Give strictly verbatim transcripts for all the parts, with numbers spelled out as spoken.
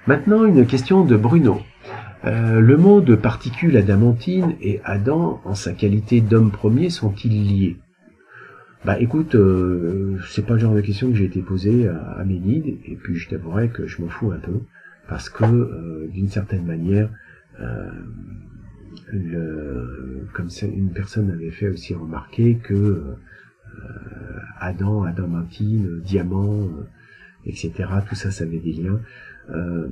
Maintenant, une question de Bruno. Euh, le mot de particule adamantine et Adam, en sa qualité d'homme premier, sont-ils liés? Bah écoute, euh, c'est pas le genre de question que j'ai été posée à, à mes guides, et puis je t'avouerai que je m'en fous un peu, parce que euh, d'une certaine manière, euh, le, comme ça, une personne avait fait aussi remarquer que euh, Adam, adamantine, diamant, euh, et cetera, tout ça, ça avait des liens. Euh,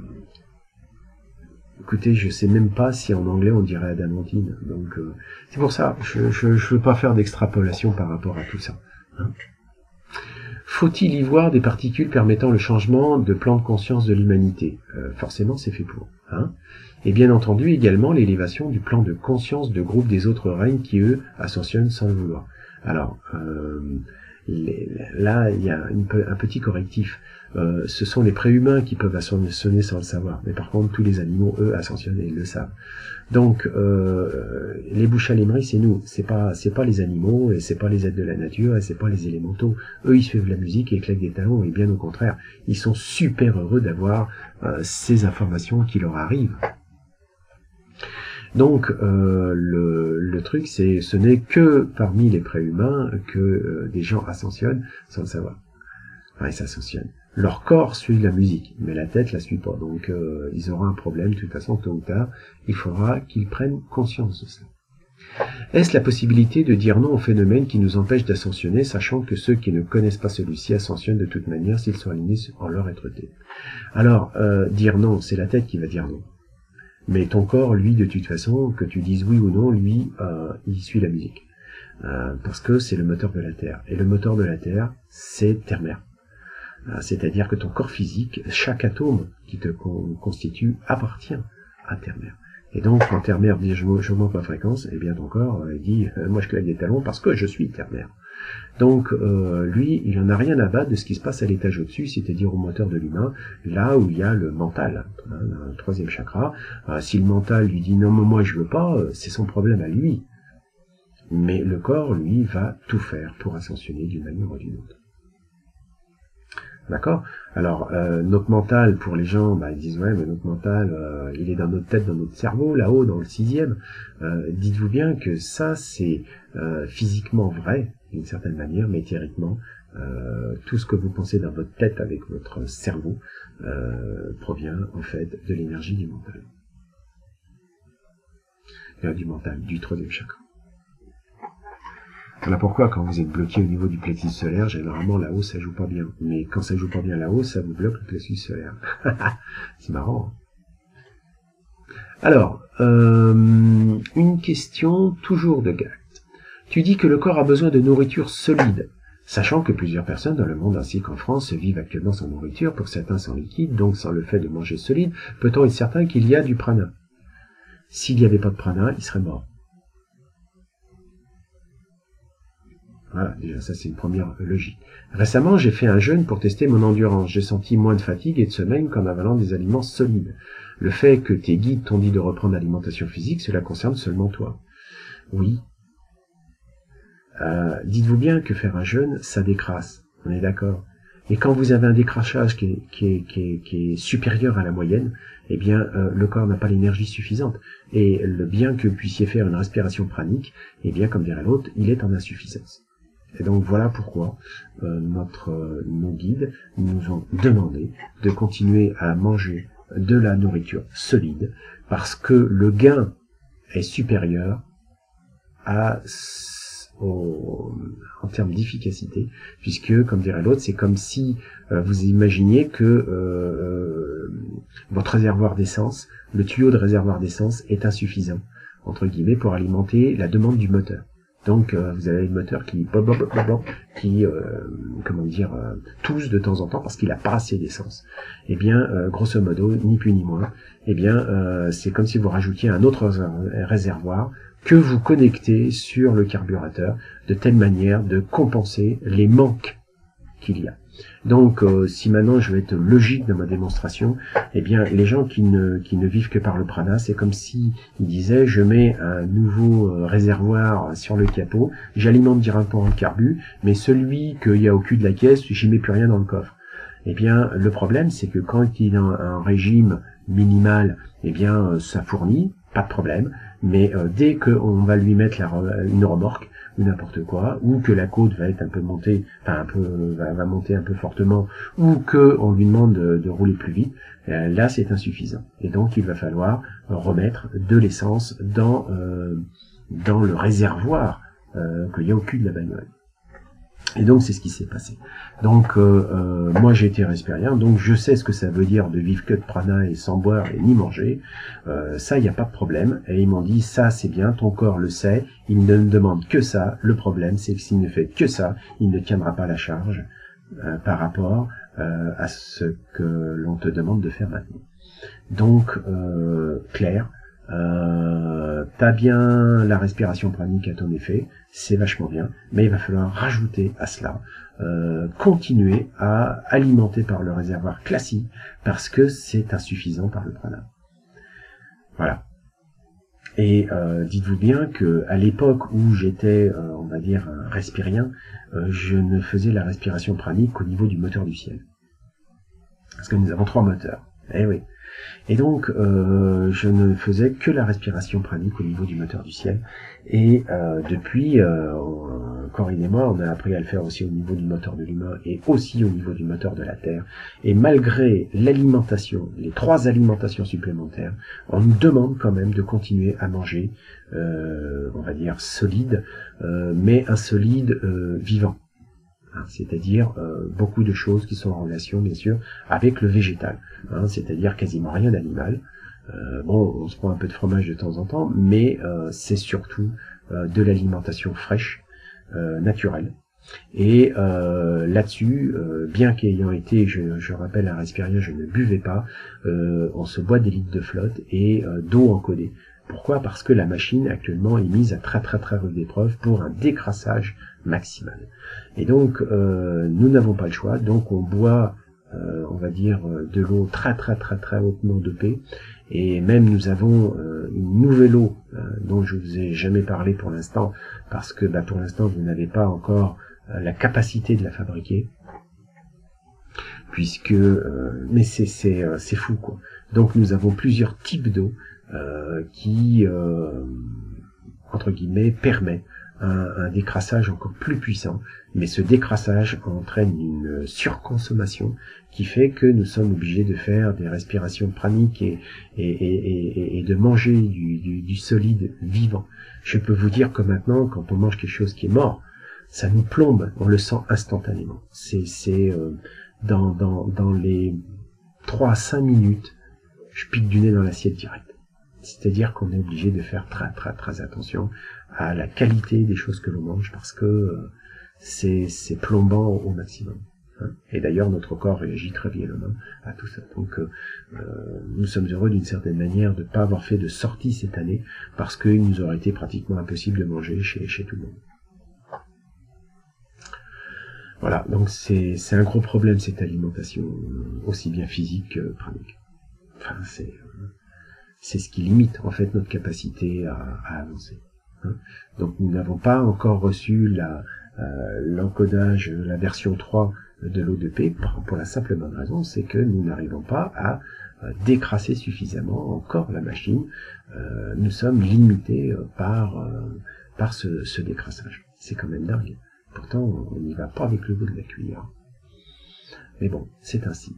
Écoutez, je sais même pas si en anglais on dirait adamantine, donc euh, c'est pour ça, je je, je veux pas faire d'extrapolation par rapport à tout ça. Hein. Faut-il y voir des particules permettant le changement de plan de conscience de l'humanité? euh, Forcément, c'est fait pour. Hein. Et bien entendu également l'élévation du plan de conscience de groupe des autres règnes qui, eux, ascensionnent sans le vouloir. Alors, euh, les, là, il y a une, un petit correctif. Euh, ce sont les préhumains qui peuvent ascensionner sans le savoir, mais par contre tous les animaux, eux, ascensionnent et ils le savent. Donc euh, les bouches à l'émery, c'est nous, c'est pas c'est pas les animaux et c'est pas les êtres de la nature et c'est pas les élémentaux. Eux, ils suivent la musique et ils claquent des talons et bien au contraire, ils sont super heureux d'avoir euh, ces informations qui leur arrivent. Donc euh, le, le truc, c'est ce n'est que parmi les préhumains que euh, des gens ascensionnent sans le savoir. Enfin, ils s'ascensionnent. Leur corps suit la musique, mais la tête la suit pas. Donc euh, ils auront un problème, de toute façon, tôt ou tard, il faudra qu'ils prennent conscience de ça. Est-ce la possibilité de dire non au phénomène qui nous empêche d'ascensionner, sachant que ceux qui ne connaissent pas celui-ci ascensionnent de toute manière s'ils sont alignés en leur être-té? Alors, euh, dire non, c'est la tête qui va dire non. Mais ton corps, lui, de toute façon, que tu dises oui ou non, lui, euh, il suit la musique. Euh, parce que c'est le moteur de la Terre. Et le moteur de la Terre, c'est Terre-Mère. C'est-à-dire que ton corps physique, chaque atome qui te constitue appartient à Terre-Mère. Et donc, quand Terre-Mère dit je monte ma fréquence, eh bien ton corps euh, dit euh, moi je claque des talons parce que je suis Terre-Mère. Donc euh, lui, il en a rien à battre de ce qui se passe à l'étage au-dessus, c'est-à-dire au moteur de l'humain, là où il y a le mental, hein, le troisième chakra. Euh, si le mental lui dit non mais moi je veux pas, euh, c'est son problème à lui. Mais le corps, lui, va tout faire pour ascensionner d'une manière ou d'une autre. D'accord? Alors, euh, notre mental, pour les gens, bah, ils disent, ouais, mais notre mental, euh, il est dans notre tête, dans notre cerveau, là-haut, dans le sixième. Euh, dites-vous bien que ça, c'est euh, physiquement vrai, d'une certaine manière, mais théoriquement, euh, tout ce que vous pensez dans votre tête avec votre cerveau euh, provient, en fait, de l'énergie du mental. Euh, du mental, du troisième chakra. Voilà pourquoi quand vous êtes bloqué au niveau du plexus solaire, généralement là-haut ça joue pas bien. Mais quand ça joue pas bien là-haut, ça vous bloque le plexus solaire. C'est marrant. Hein. Alors, euh, une question toujours de Gact. Tu dis que le corps a besoin de nourriture solide, sachant que plusieurs personnes dans le monde ainsi qu'en France vivent actuellement sans nourriture, pour certains sans liquide, donc sans le fait de manger solide, peut-on être certain qu'il y a du prana? S'il n'y avait pas de prana, il serait mort. Voilà, déjà ça c'est une première logique. Récemment, j'ai fait un jeûne pour tester mon endurance. J'ai senti moins de fatigue et de sommeil qu'en avalant des aliments solides. Le fait que tes guides t'ont dit de reprendre l'alimentation physique, cela concerne seulement toi. Oui. Euh, dites-vous bien que faire un jeûne, ça décrasse. On est d'accord. Et quand vous avez un décrassage qui est, qui est, qui est, qui est supérieur à la moyenne, eh bien, euh, le corps n'a pas l'énergie suffisante. Et le bien que vous puissiez faire une respiration pranique, eh bien, comme dirait l'autre, il est en insuffisance. Et donc voilà pourquoi euh, notre, euh, nos guides nous ont demandé de continuer à manger de la nourriture solide, parce que le gain est supérieur à, au, en termes d'efficacité, puisque, comme dirait l'autre, c'est comme si euh, vous imaginiez que euh, votre réservoir d'essence, le tuyau de réservoir d'essence est insuffisant, entre guillemets, pour alimenter la demande du moteur. Donc euh, vous avez le moteur qui qui euh, comment dire euh, tousse de temps en temps parce qu'il a pas assez d'essence. Eh bien euh, grosso modo, ni plus ni moins, eh bien euh, c'est comme si vous rajoutiez un autre réservoir que vous connectez sur le carburateur de telle manière de compenser les manques qu'il y a. Donc euh, si maintenant je vais être logique dans ma démonstration, eh bien les gens qui ne qui ne vivent que par le prana, c'est comme si ils disaient je mets un nouveau euh, réservoir sur le capot, j'alimente directement le carbu, mais celui qu'il y a au cul de la caisse, j'y mets plus rien dans le coffre. Eh bien, le problème, c'est que quand il est dans un régime minimal, eh bien, ça fournit, pas de problème. Mais euh, dès qu'on va lui mettre la, une remorque ou n'importe quoi, ou que la côte va être un peu montée, enfin un peu va, va monter un peu fortement, ou que on lui demande de, de rouler plus vite, euh, là c'est insuffisant. Et donc il va falloir remettre de l'essence dans euh, dans le réservoir euh, qu'il y a au cul de la bagnole. Et donc c'est ce qui s'est passé. Donc euh, euh, moi j'ai été respirien, donc je sais ce que ça veut dire de vivre que de prana et sans boire et ni manger. Euh, ça il n'y a pas de problème. Et ils m'ont dit ça c'est bien, ton corps le sait, il ne me demande que ça. Le problème c'est que s'il ne fait que ça, il ne tiendra pas la charge euh, par rapport euh, à ce que l'on te demande de faire maintenant. Donc euh, clair. Euh, t'as bien la respiration pranique à ton effet, c'est vachement bien, mais il va falloir rajouter à cela, euh, continuer à alimenter par le réservoir classique, parce que c'est insuffisant par le prana. Voilà. Et euh, dites-vous bien que à l'époque où j'étais, euh, on va dire, un respirien, euh, je ne faisais la respiration pranique qu'au niveau du moteur du ciel. Parce que nous avons trois moteurs. Eh oui. Et donc, euh, je ne faisais que la respiration pranique au niveau du moteur du ciel. Et euh, depuis, euh, Corinne et moi, on a appris à le faire aussi au niveau du moteur de l'humain et aussi au niveau du moteur de la Terre. Et malgré l'alimentation, les trois alimentations supplémentaires, on nous demande quand même de continuer à manger, euh, on va dire solide, euh, mais un solide euh, vivant. Hein, c'est-à-dire euh, beaucoup de choses qui sont en relation, bien sûr, avec le végétal, hein, c'est-à-dire quasiment rien d'animal. Euh, bon, on se prend un peu de fromage de temps en temps, mais euh, c'est surtout euh, de l'alimentation fraîche, euh, naturelle. Et euh, là-dessus, euh, bien qu'ayant été, je, je rappelle, un respirien, je ne buvais pas, euh, on se boit des litres de flotte et euh, d'eau encodée. Pourquoi? Parce que la machine actuellement est mise à très très très rude épreuve pour un décrassage maximal. Et donc euh, nous n'avons pas le choix, donc on boit, euh, on va dire, de l'eau très très très très hautement dopée, et même nous avons euh, une nouvelle eau euh, dont je vous ai jamais parlé pour l'instant, parce que bah, pour l'instant vous n'avez pas encore euh, la capacité de la fabriquer, puisque euh, mais c'est c'est euh, c'est fou quoi. Donc nous avons plusieurs types d'eau euh, qui euh, entre guillemets permet un, un décrassage encore plus puissant, mais ce décrassage entraîne une surconsommation qui fait que nous sommes obligés de faire des respirations praniques et, et, et, et, et de manger du, du, du solide vivant. Je peux vous dire que maintenant, quand on mange quelque chose qui est mort, ça nous plombe, on le sent instantanément. C'est, c'est euh, dans, dans, dans les trois à cinq minutes, je pique du nez dans l'assiette direct. C'est-à-dire qu'on est obligé de faire très très très attention à la qualité des choses que l'on mange, parce que euh, c'est, c'est plombant au maximum. Hein. Et d'ailleurs, notre corps réagit très violemment à tout ça. Donc, euh, nous sommes heureux d'une certaine manière de ne pas avoir fait de sortie cette année, parce qu'il nous aurait été pratiquement impossible de manger chez, chez tout le monde. Voilà, donc c'est, c'est un gros problème cette alimentation, aussi bien physique que pranique. Enfin, c'est... Euh, c'est ce qui limite en fait notre capacité à, à avancer. Hein. Donc nous n'avons pas encore reçu la, euh, l'encodage, la version trois de l'O deux P pour, pour la simple bonne raison, c'est que nous n'arrivons pas à euh, décrasser suffisamment encore la machine. Euh, nous sommes limités euh, par, euh, par ce, ce décrassage. C'est quand même dingue. Pourtant, on n'y va pas avec le bout de la cuillère. Mais bon, c'est ainsi.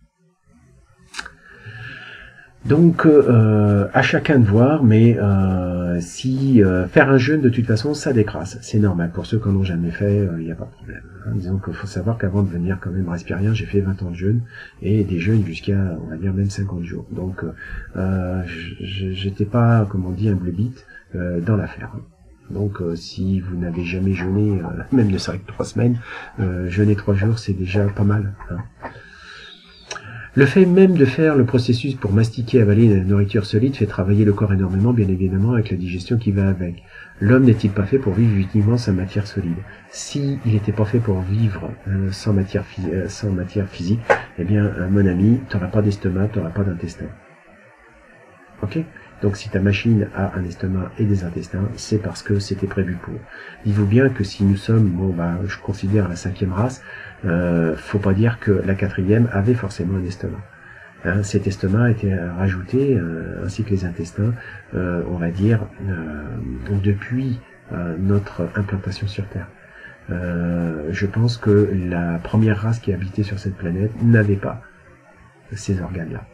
Donc, euh, à chacun de voir, mais euh, si euh, faire un jeûne, de toute façon, ça décrasse. C'est normal. Pour ceux qui n'en ont jamais fait, il euh, n'y a pas de problème. Hein. Disons qu'il faut savoir qu'avant de venir quand même respirien, j'ai fait vingt ans de jeûne, et des jeûnes jusqu'à, on va dire, même cinquante jours. Donc, euh, j'étais pas, comme on dit, un bleu bite euh, dans l'affaire. Donc, euh, si vous n'avez jamais jeûné, euh, même ne serait que trois semaines, euh, jeûner trois jours, c'est déjà pas mal. Hein. Le fait même de faire le processus pour mastiquer et avaler la nourriture solide fait travailler le corps énormément, bien évidemment, avec la digestion qui va avec. L'homme n'est-il pas fait pour vivre uniquement sa matière solide? S'il n'était pas fait pour vivre euh, sans, matière euh, sans matière physique, eh bien, euh, mon ami, tu n'auras pas d'estomac, tu n'auras pas d'intestin. Ok? Donc si ta machine a un estomac et des intestins, c'est parce que c'était prévu pour. Dites-vous bien que si nous sommes, bon bah je considère la cinquième race, euh, faut pas dire que la quatrième avait forcément un estomac. Hein, cet estomac a été rajouté, euh, ainsi que les intestins, euh, on va dire, euh, depuis euh, notre implantation sur Terre. Euh, je pense que la première race qui habitait sur cette planète n'avait pas ces organes-là.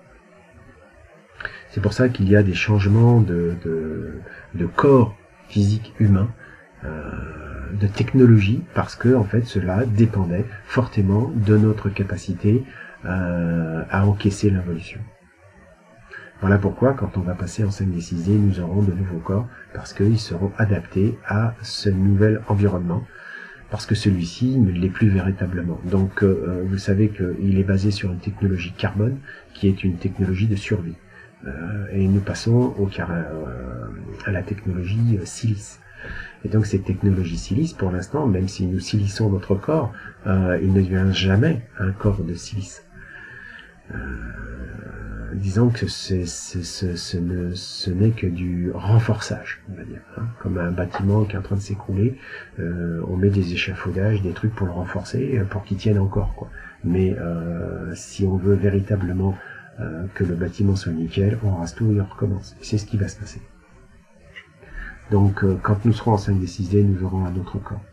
C'est pour ça qu'il y a des changements de, de, de corps physique humain, euh, de technologie, parce que en fait cela dépendait fortement de notre capacité euh, à encaisser l'involution. Voilà pourquoi quand on va passer en cinq D six D, nous aurons de nouveaux corps, parce qu'ils seront adaptés à ce nouvel environnement, parce que celui-ci ne l'est plus véritablement. Donc euh, vous savez qu'il est basé sur une technologie carbone, qui est une technologie de survie. Euh, et nous passons au car euh, à la technologie euh, silice. Et donc cette technologie silice, pour l'instant, même si nous silissons notre corps, euh, il ne devient jamais un corps de silice. Euh, disons que c'est, c'est, c'est, ce, ne, ce n'est que du renforçage, on va dire. Hein. Comme un bâtiment qui est en train de s'écrouler, euh, on met des échafaudages, des trucs pour le renforcer, pour qu'il tienne encore, quoi. Mais euh, si on veut véritablement euh, que le bâtiment soit nickel, on rase tout et on recommence. Et c'est ce qui va se passer. Donc euh, quand nous serons en cinq D six D, nous aurons un autre corps.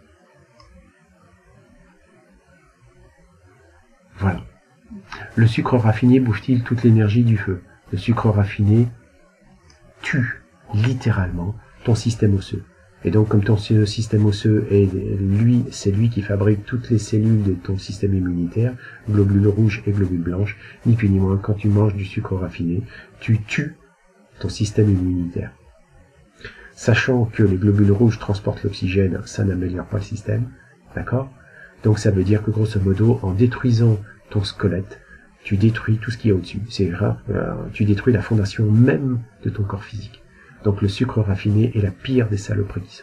Voilà. Le sucre raffiné bouffe-t-il toute l'énergie du feu? Le sucre raffiné tue littéralement ton système osseux. Et donc comme ton système osseux est lui, c'est lui qui fabrique toutes les cellules de ton système immunitaire, globules rouges et globules blanches, ni plus ni moins, quand tu manges du sucre raffiné, tu tues ton système immunitaire. Sachant que les globules rouges transportent l'oxygène, ça n'améliore pas le système, d'accord? Donc ça veut dire que grosso modo, en détruisant ton squelette, tu détruis tout ce qu'il y a au-dessus. C'est grave, euh, tu détruis la fondation même de ton corps physique. Donc le sucre raffiné est la pire des saloperies qui sont.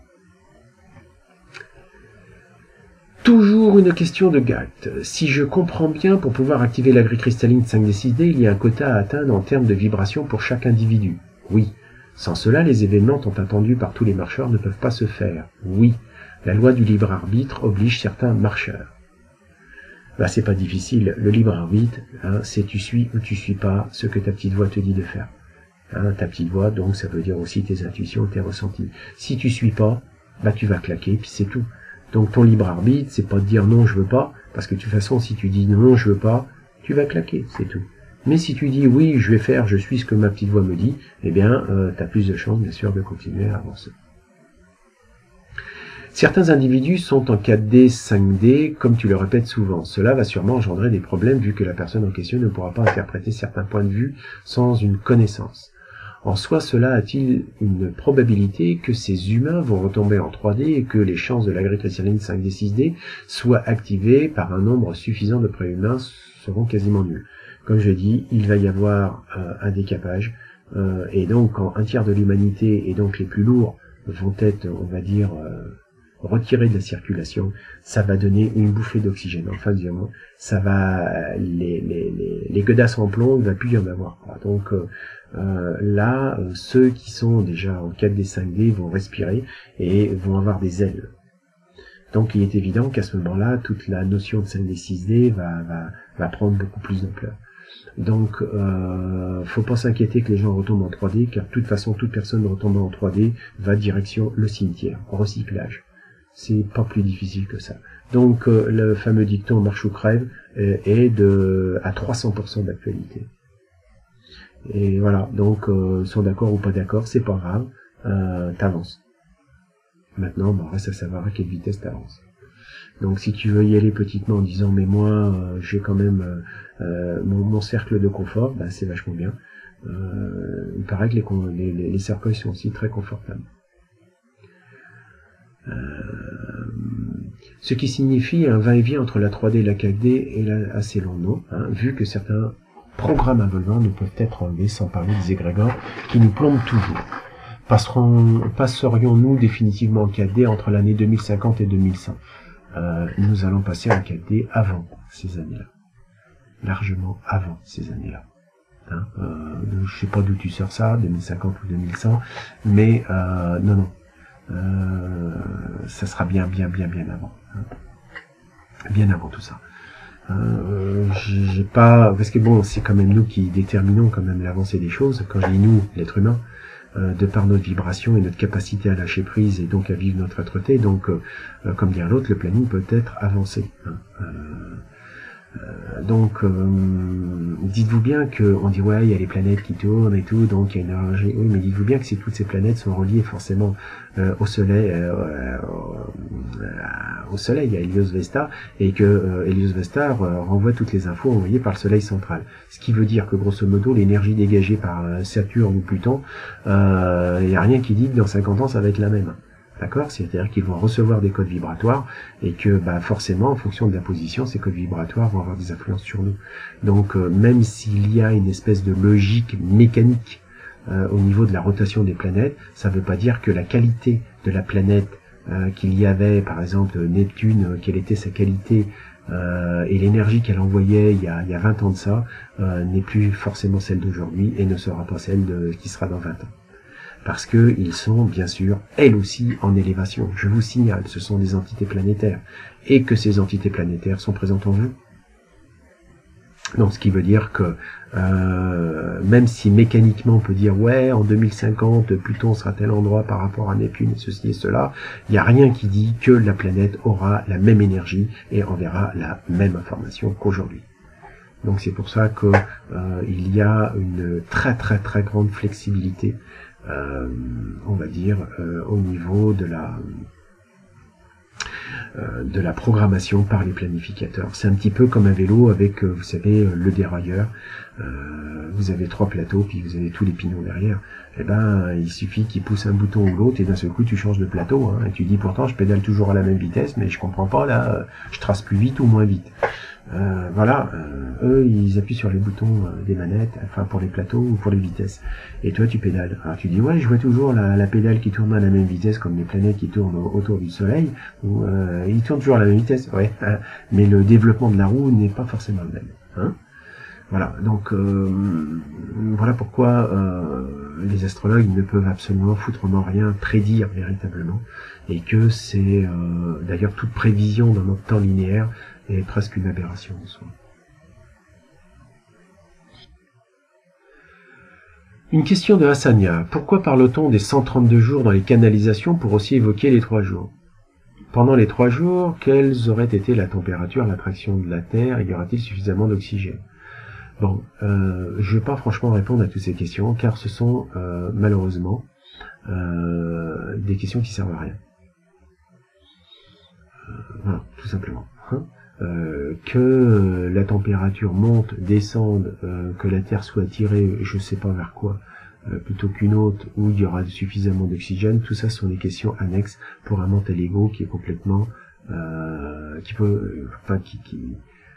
Toujours une question de Gact. Si je comprends bien, pour pouvoir activer la grille cristalline cinq D six D, il y a un quota à atteindre en termes de vibration pour chaque individu. Oui. Sans cela, les événements tant attendus par tous les marcheurs ne peuvent pas se faire. Oui. La loi du libre arbitre oblige certains marcheurs. Bah, c'est pas difficile. Le libre arbitre, hein, c'est tu suis ou tu suis pas ce que ta petite voix te dit de faire. Hein, ta petite voix, donc ça veut dire aussi tes intuitions, tes ressentis. Si tu suis pas, bah tu vas claquer, puis c'est tout. Donc ton libre arbitre, c'est pas de dire non, je veux pas, parce que de toute façon, si tu dis non, je veux pas, tu vas claquer, c'est tout. Mais si tu dis oui, je vais faire, je suis ce que ma petite voix me dit, eh bien, euh, tu as plus de chances, bien sûr, de continuer à avancer. Certains individus sont en quatre D, cinq D, comme tu le répètes souvent. Cela va sûrement engendrer des problèmes vu que la personne en question ne pourra pas interpréter certains points de vue sans une connaissance. En soi, cela a-t-il une probabilité que ces humains vont retomber en trois D et que les chances de la grille cristalline cinq D six D soient activées par un nombre suffisant de préhumains seront quasiment nulles. Comme je dis, il va y avoir euh, un décapage, euh, et donc quand un tiers de l'humanité et donc les plus lourds vont être, on va dire, euh, retirés de la circulation, ça va donner une bouffée d'oxygène. Enfin, disons, ça va, les, les, les, les godasses en plomb, il ne va plus y en avoir. Quoi. Donc euh, euh, là, euh, ceux qui sont déjà en quatre D, cinq D vont respirer et vont avoir des ailes. Donc il est évident qu'à ce moment-là, toute la notion de cinq D, six D va, va, va prendre beaucoup plus d'ampleur. Donc, euh, faut pas s'inquiéter que les gens retombent en trois D, car de toute façon, toute personne retombant en trois D va direction le cimetière, recyclage. C'est pas plus difficile que ça. Donc, euh, le fameux dicton marche ou crève est, est de à trois cents pour cent d'actualité. Et voilà, donc, euh, sont d'accord ou pas d'accord, c'est pas grave, euh, t'avances. Maintenant, bon, reste à savoir à quelle vitesse t'avances. Donc si tu veux y aller petitement en disant mais moi euh, j'ai quand même euh, euh, mon, mon cercle de confort, bah, c'est vachement bien. Euh, il paraît que les, les, les, les cercueils sont aussi très confortables. Euh, ce qui signifie un va-et-vient entre la trois D et la quatre D est là assez long, non hein, vu que certains programmes involvants ne peuvent être enlevés sans parler des égrégores qui nous plombent toujours. Passerons, passerions-nous définitivement en quatre D entre l'année deux mille cinquante et deux mille cent? Euh, nous allons passer en quatre D avant ces années-là. Largement avant ces années-là. Hein. Euh, je sais pas d'où tu sors ça, deux mille cinquante ou deux mille cent, mais euh, non, non. Euh, ça sera bien, bien, bien, bien avant. Hein. Bien avant tout ça. Euh, j'ai pas, parce que bon, c'est quand même nous qui déterminons quand même l'avancée des choses. Quand je dis nous, l'être humain, euh, de par notre vibration et notre capacité à lâcher prise et donc à vivre notre être-té, donc euh, euh, comme dire l'autre, le planning peut être avancé. Hein. Euh, Euh, donc, euh, dites-vous bien que on dit ouais, il y a les planètes qui tournent et tout, donc il y a une énergie. Oui, mais dites-vous bien que si toutes ces planètes sont reliées forcément euh, au Soleil, euh, euh, au Soleil, à Helios Vesta, et que euh, Helios Vesta euh, renvoie toutes les infos envoyées par le Soleil central. Ce qui veut dire que grosso modo, l'énergie dégagée par euh, Saturne ou Pluton, il euh, n'y a rien qui dit que dans cinquante ans ça va être la même. D'accord? C'est-à-dire qu'ils vont recevoir des codes vibratoires et que bah, forcément, en fonction de la position, ces codes vibratoires vont avoir des influences sur nous. Donc, euh, même s'il y a une espèce de logique mécanique euh, au niveau de la rotation des planètes, ça ne veut pas dire que la qualité de la planète euh, qu'il y avait, par exemple, Neptune, euh, quelle était sa qualité euh, et l'énergie qu'elle envoyait il y, a, il y a vingt ans de ça, euh, n'est plus forcément celle d'aujourd'hui et ne sera pas celle de, qui sera dans vingt ans. Parce que ils sont, bien sûr, elles aussi en élévation. Je vous signale, ce sont des entités planétaires. Et que ces entités planétaires sont présentes en vous. Donc, ce qui veut dire que, euh, même si mécaniquement on peut dire, ouais, en deux mille cinquante, Pluton sera tel endroit par rapport à Neptune et ceci et cela, il n'y a rien qui dit que la planète aura la même énergie et enverra la même information qu'aujourd'hui. Donc, c'est pour ça que euh, il y a une très très très grande flexibilité Euh, on va dire euh, au niveau de la euh, de la programmation par les planificateurs. C'est un petit peu comme un vélo avec, euh, vous savez, le dérailleur. Euh, vous avez trois plateaux, puis vous avez tous les pignons derrière. Eh ben, il suffit qu'il pousse un bouton ou l'autre, et d'un seul coup, tu changes de plateau. Hein, et tu dis, pourtant, je pédale toujours à la même vitesse, mais je comprends pas, là, je trace plus vite ou moins vite. Euh, voilà, euh, eux, ils appuient sur les boutons euh, des manettes, enfin pour les plateaux ou pour les vitesses. Et toi, tu pédales. Alors tu dis, ouais, je vois toujours la, la pédale qui tourne à la même vitesse comme les planètes qui tournent autour du Soleil. Ou, euh, ils tournent toujours à la même vitesse, ouais. Hein, mais le développement de la roue n'est pas forcément le même. Hein. Voilà, donc euh, voilà pourquoi euh, les astrologues ne peuvent absolument foutrement rien prédire véritablement, et que c'est euh, d'ailleurs toute prévision dans notre temps linéaire est presque une aberration en soi. Une question de Hassania. Pourquoi parle-t-on des cent trente-deux jours dans les canalisations pour aussi évoquer les trois jours? Pendant les trois jours, quelles auraient été la température, l'attraction de la Terre, et y aura-t-il suffisamment d'oxygène? Bon, euh, je ne vais pas franchement répondre à toutes ces questions, car ce sont euh, malheureusement euh, des questions qui servent à rien. Euh, voilà, tout simplement. Hein. Euh, que la température monte, descende, euh, que la Terre soit attirée, je ne sais pas vers quoi, euh, plutôt qu'une autre, où il y aura suffisamment d'oxygène, tout ça sont des questions annexes pour un mental ego qui est complètement, euh, qui peut, enfin, qui, qui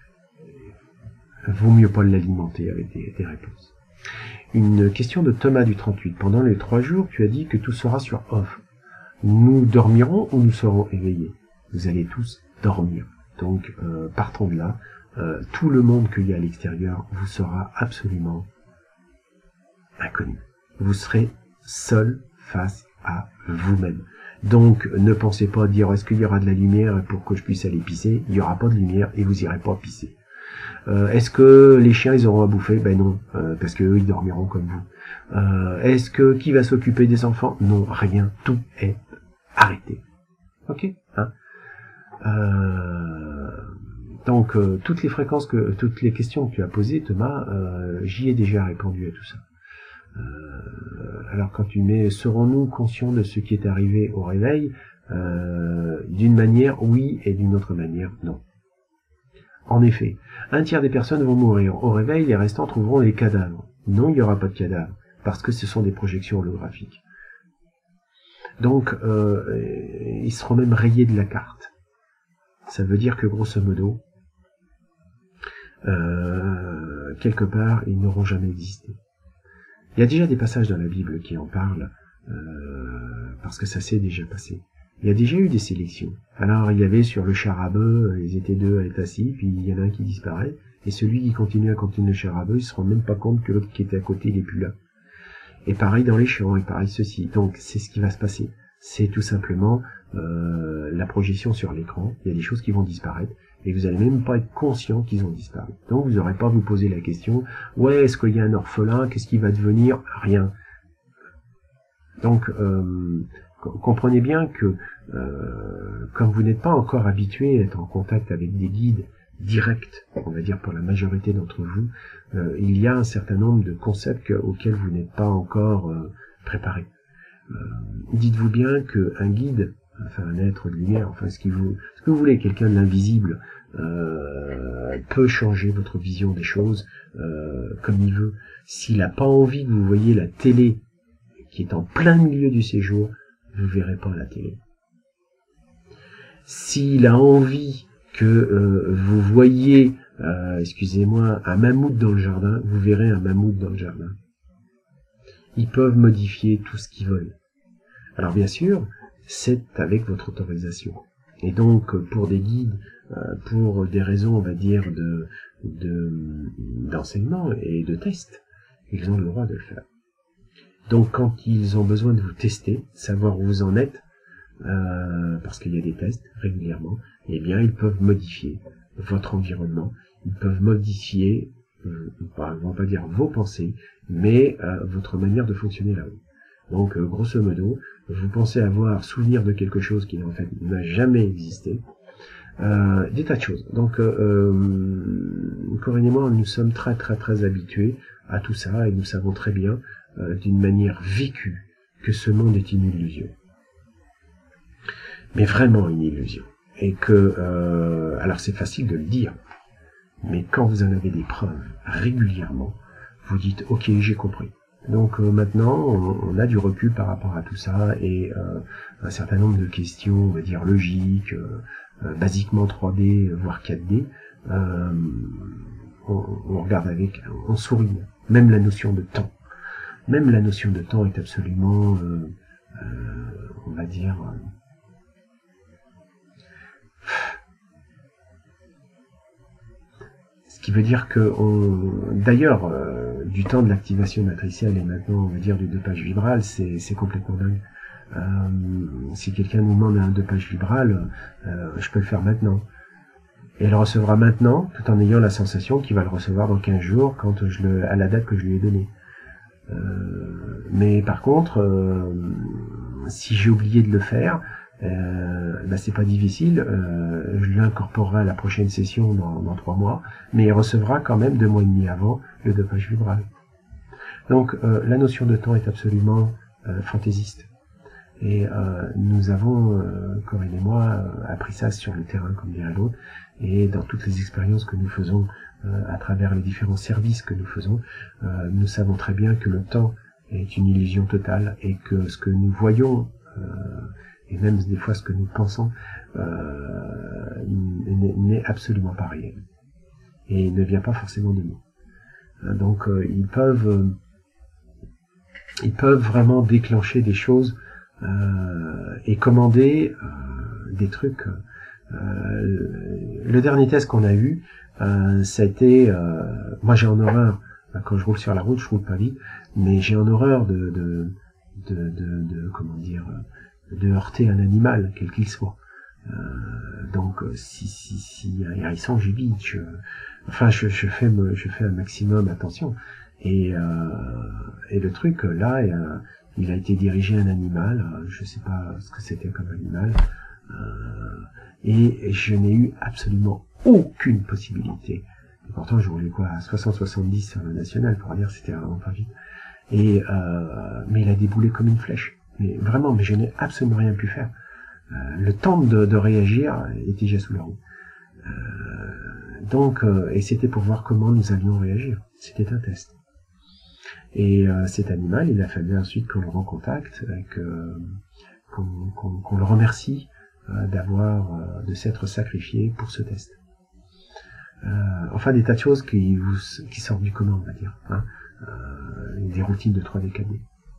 vaut mieux pas l'alimenter avec des, des réponses. Une question de Thomas du trente-huit. Pendant les trois jours, tu as dit que tout sera sur off. Nous dormirons ou nous serons éveillés? Vous allez tous dormir. Donc, euh, partant de là, euh, tout le monde qu'il y a à l'extérieur vous sera absolument inconnu. Vous serez seul face à vous-même. Donc, ne pensez pas dire, est-ce qu'il y aura de la lumière pour que je puisse aller pisser? Il n'y aura pas de lumière et vous irez pas pisser. Euh, est-ce que les chiens, ils auront à bouffer? Ben non, euh, parce qu'eux, ils dormiront comme vous. Euh, est-ce que, qui va s'occuper des enfants? Non, rien, tout est arrêté. Ok, hein? Euh, donc euh, toutes les fréquences que toutes les questions que tu as posées, Thomas, euh, j'y ai déjà répondu à tout ça. Euh, alors quand tu mets serons-nous conscients de ce qui est arrivé au réveil, euh, d'une manière oui et d'une autre manière non. En effet, un tiers des personnes vont mourir au réveil, les restants trouveront les cadavres. Non, il n'y aura pas de cadavres parce que ce sont des projections holographiques. Donc euh, ils seront même rayés de la carte. Ça veut dire que, grosso modo, euh, quelque part, ils n'auront jamais existé. Il y a déjà des passages dans la Bible qui en parlent, euh, parce que ça s'est déjà passé. Il y a déjà eu des sélections. Alors, il y avait sur le char à bœuf, ils étaient deux à être assis, puis il y en a un qui disparaît, Et celui qui continue à continuer le Sharabeu, il se rend même pas compte que l'autre qui était à côté, il est plus là. Et pareil dans les champs, et pareil ceci. Donc c'est ce qui va se passer. C'est tout simplement euh, la projection sur l'écran. Il y a des choses qui vont disparaître, et vous n'allez même pas être conscient qu'ils ont disparu. Donc vous n'aurez pas à vous poser la question, ouais, est-ce qu'il y a un orphelin, qu'est-ce qui va devenir? Rien. Donc euh, comprenez bien que euh, comme vous n'êtes pas encore habitué à être en contact avec des guides directs, on va dire pour la majorité d'entre vous, euh, il y a un certain nombre de concepts auxquels vous n'êtes pas encore euh, préparé. Euh, dites-vous bien qu'un guide, enfin un être de lumière, enfin ce, qui vous, ce que vous voulez, quelqu'un de l'invisible, euh, peut changer votre vision des choses euh, comme il veut. S'il n'a pas envie que vous voyez la télé qui est en plein milieu du séjour, vous ne verrez pas la télé. S'il a envie que euh, vous voyez, euh, excusez-moi, un mammouth dans le jardin, vous verrez un mammouth dans le jardin. Ils peuvent modifier tout ce qu'ils veulent. Alors bien sûr, c'est avec votre autorisation. Et donc, pour des guides, euh, pour des raisons, on va dire, de, de, d'enseignement et de test, ils ont le droit de le faire. Donc, quand ils ont besoin de vous tester, savoir où vous en êtes, euh, parce qu'il y a des tests régulièrement, eh bien, ils peuvent modifier votre environnement, ils peuvent modifier, euh, on va pas dire vos pensées, mais euh, votre manière de fonctionner là-haut. Donc, euh, grosso modo, vous pensez avoir souvenir de quelque chose qui en fait n'a jamais existé, euh, des tas de choses. Donc, euh, Corinne et moi, nous sommes très très très habitués à tout ça, et nous savons très bien, euh, d'une manière vécue, que ce monde est une illusion. Mais vraiment une illusion. Et que, euh, alors c'est facile de le dire, mais quand vous en avez des preuves régulièrement, vous dites, ok, j'ai compris. Donc euh, maintenant, on, on a du recul par rapport à tout ça, et euh, un certain nombre de questions, on va dire logiques, euh, euh, basiquement trois D, voire quatre D, euh, on, on regarde avec, on sourit. Même la notion de temps. Même la notion de temps est absolument, euh, euh, on va dire... Euh, Ce qui veut dire que, on... d'ailleurs, euh, du temps de l'activation matricielle et maintenant, on va dire, du dopage vibral, c'est, c'est complètement dingue. Euh, si quelqu'un nous demande un dopage vibral, euh, je peux le faire maintenant. Et il le recevra maintenant, tout en ayant la sensation qu'il va le recevoir dans quinze jours, quand je le, à la date que je lui ai donnée. Euh, mais par contre, euh, si j'ai oublié de le faire, Euh, bah c'est pas difficile, euh, je l'incorporerai à la prochaine session dans, dans trois mois, mais il recevra quand même deux mois et demi avant le dopage vibral. Donc euh, la notion de temps est absolument euh, fantaisiste. Et euh, nous avons, euh, Corinne et moi, euh, appris ça sur le terrain, comme dirait l'autre, et dans toutes les expériences que nous faisons euh, à travers les différents services que nous faisons, euh, nous savons très bien que le temps est une illusion totale, et que ce que nous voyons euh, et même des fois ce que nous pensons, euh, n'est absolument pas réel. Et ne vient pas forcément de nous. Donc euh, ils peuvent euh, ils peuvent vraiment déclencher des choses euh, et commander euh, des trucs. Euh, le dernier test qu'on a eu, euh, ça a été... Euh, moi j'ai en horreur, quand je roule sur la route, je roule pas vite, mais j'ai en horreur de, de, de, de, de comment dire... de heurter un animal, quel qu'il soit. Euh, donc, si, si, si il y a un hérisson, j'évite. Je, enfin, je, je fais, me, je fais un maximum attention. Et, euh, et le truc, là, il a, il a été dirigé à un animal. Je sais pas ce que c'était comme animal. Euh, et je n'ai eu absolument aucune possibilité. Et pourtant, je roulais quoi, à soixante soixante-dix sur le national, pour dire que c'était vraiment pas vite. Et, euh, mais il a déboulé comme une flèche. Mais vraiment, mais je n'ai absolument rien pu faire. Euh, le temps de, de réagir était déjà sous la roue. Euh, donc, euh, et c'était pour voir comment nous allions réagir. C'était un test. Et euh, cet animal, il a fallu ensuite qu'on le recontacte, que, qu'on, qu'on, qu'on le remercie euh, d'avoir, euh, de s'être sacrifié pour ce test. Euh, enfin, des tas de choses qui, vous, qui sortent du commun, on va dire. Hein. Euh, des routines de trois D, quatre D.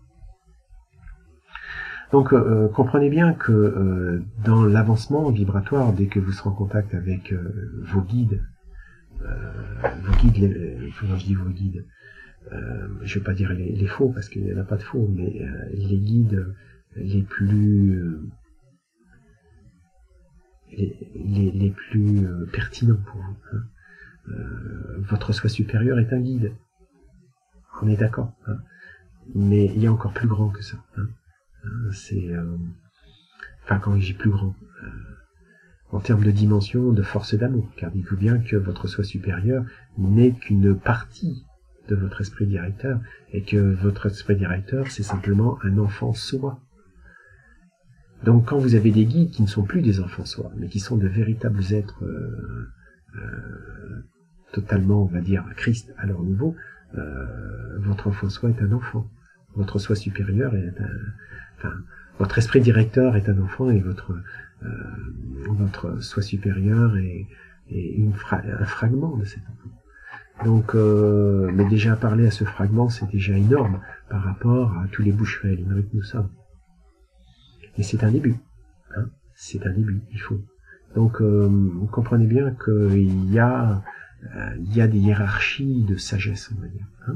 Donc, euh, comprenez bien que euh, dans l'avancement vibratoire, dès que vous serez en contact avec euh, vos guides, euh, vos guides, les, comment je dis vos guides, euh, je vais pas dire les, les faux parce qu'il n'y en a pas de faux, mais euh, les guides les plus euh, les, les, les plus euh, pertinents pour vous. Hein. Euh, votre soi supérieur est un guide. On est d'accord. Hein. Mais il y a encore plus grand que ça. Hein. C'est, euh, enfin, quand je dis plus grand, euh, en termes de dimension, de force d'amour, car dites-vous bien que votre soi supérieur n'est qu'une partie de votre esprit directeur, et que votre esprit directeur, c'est simplement un enfant soi. Donc, quand vous avez des guides qui ne sont plus des enfants soi, mais qui sont de véritables êtres euh, euh, totalement, on va dire, Christ à leur niveau, euh, votre enfant soi est un enfant. Votre soi supérieur est un... Enfin, votre esprit directeur est un enfant et votre euh, votre soi supérieur est, est une fra un fragment de cet enfant. Donc, euh, mais déjà parler à ce fragment, c'est déjà énorme par rapport à tous les bouches-fées élimérés que nous sommes. Et c'est un début. Hein, c'est un début, il faut. Donc, euh, vous comprenez bien qu'il y a euh, il y a des hiérarchies de sagesse, on va dire. Hein.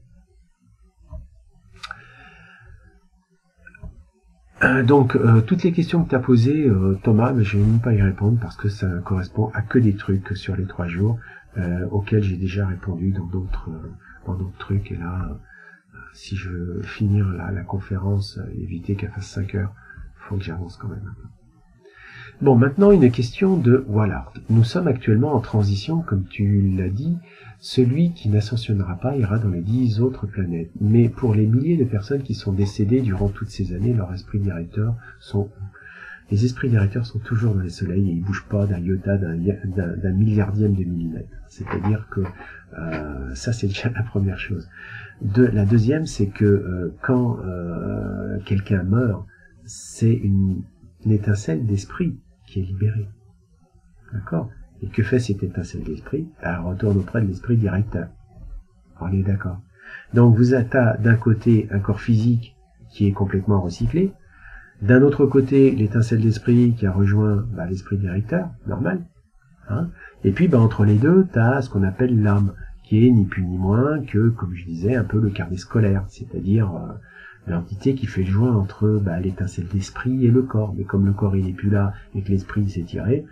Euh, donc, euh, toutes les questions que tu as posées, euh, Thomas, mais je ne vais même pas y répondre parce que ça correspond à que des trucs sur les trois jours euh, auxquels j'ai déjà répondu dans d'autres euh, dans d'autres trucs. Et là, euh, si je veux finir la, la conférence, euh, éviter qu'elle fasse cinq heures, il faut que j'avance quand même un peu. Bon, maintenant, une question de voilà. Nous sommes actuellement en transition, comme tu l'as dit. Celui qui n'ascensionnera pas ira dans les dix autres planètes. Mais pour les milliers de personnes qui sont décédées durant toutes ces années, leurs esprits directeurs sont... Les esprits directeurs sont toujours dans les soleils et ils bougent pas d'un iota, d'un, d'un, d'un milliardième de millimètre. C'est-à-dire que euh, ça, c'est déjà la première chose. De, la deuxième, c'est que euh, quand euh, quelqu'un meurt, c'est une, une étincelle d'esprit qui est libérée. D'accord ? Et que fait cette étincelle d'esprit? Elle retourne auprès de l'esprit directeur. On est d'accord. Donc vous avez d'un côté un corps physique qui est complètement recyclé, d'un autre côté l'étincelle d'esprit qui a rejoint bah, l'esprit directeur, normal. Hein, et puis bah, entre les deux, tu as ce qu'on appelle l'âme, qui est ni plus ni moins que, comme je disais, un peu le carnet scolaire, c'est-à-dire euh, l'entité qui fait le joint entre bah, l'étincelle d'esprit et le corps. Mais comme le corps il n'est plus là et que l'esprit s'est tiré,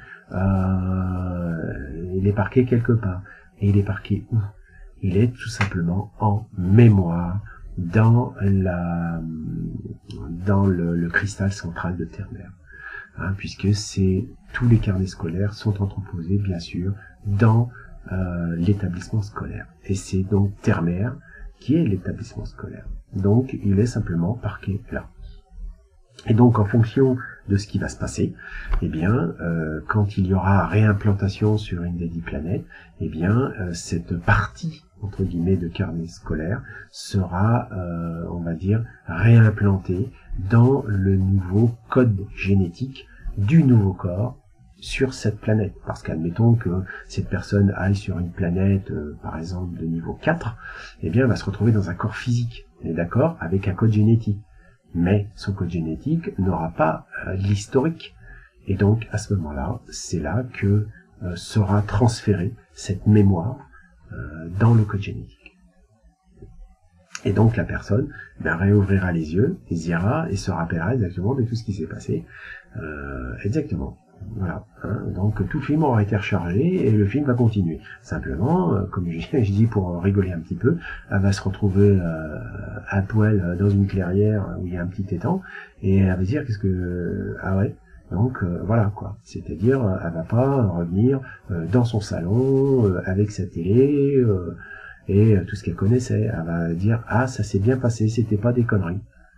Euh, il est parqué quelque part. Et il est parqué où? Il est tout simplement en mémoire dans la dans le, le cristal central de Terre-Mère. Hein, puisque c'est tous les carnets scolaires sont entreposés, bien sûr, dans euh, l'établissement scolaire. Et c'est donc Terre-Mère qui est l'établissement scolaire. Donc il est simplement parqué là. Et donc, en fonction de ce qui va se passer, eh bien, euh, quand il y aura réimplantation sur une des dix planètes, eh bien, euh, cette partie, entre guillemets, de carnet scolaire sera, euh, on va dire, réimplantée dans le nouveau code génétique du nouveau corps sur cette planète. Parce qu'admettons que cette personne aille sur une planète, euh, par exemple, de niveau quatre, eh bien, elle va se retrouver dans un corps physique, on est d'accord, avec un code génétique. Mais son code génétique n'aura pas euh, l'historique. Et donc, à ce moment-là, c'est là que euh, sera transférée cette mémoire euh, dans le code génétique. Et donc, la personne ben, réouvrira les yeux, les ira et se rappellera exactement de tout ce qui s'est passé. Euh, exactement. Voilà. Hein. Donc, tout le film aura été rechargé et le film va continuer. Simplement, euh, comme je, je dis pour rigoler un petit peu, elle va se retrouver euh, à poil dans une clairière où il y a un petit étang et elle va dire qu'est-ce que... Ah ouais. Donc, euh, voilà quoi. C'est-à-dire, elle va pas revenir euh, dans son salon euh, avec sa télé euh, et euh, tout ce qu'elle connaissait. Elle va dire, ah, ça s'est bien passé, c'était pas des conneries.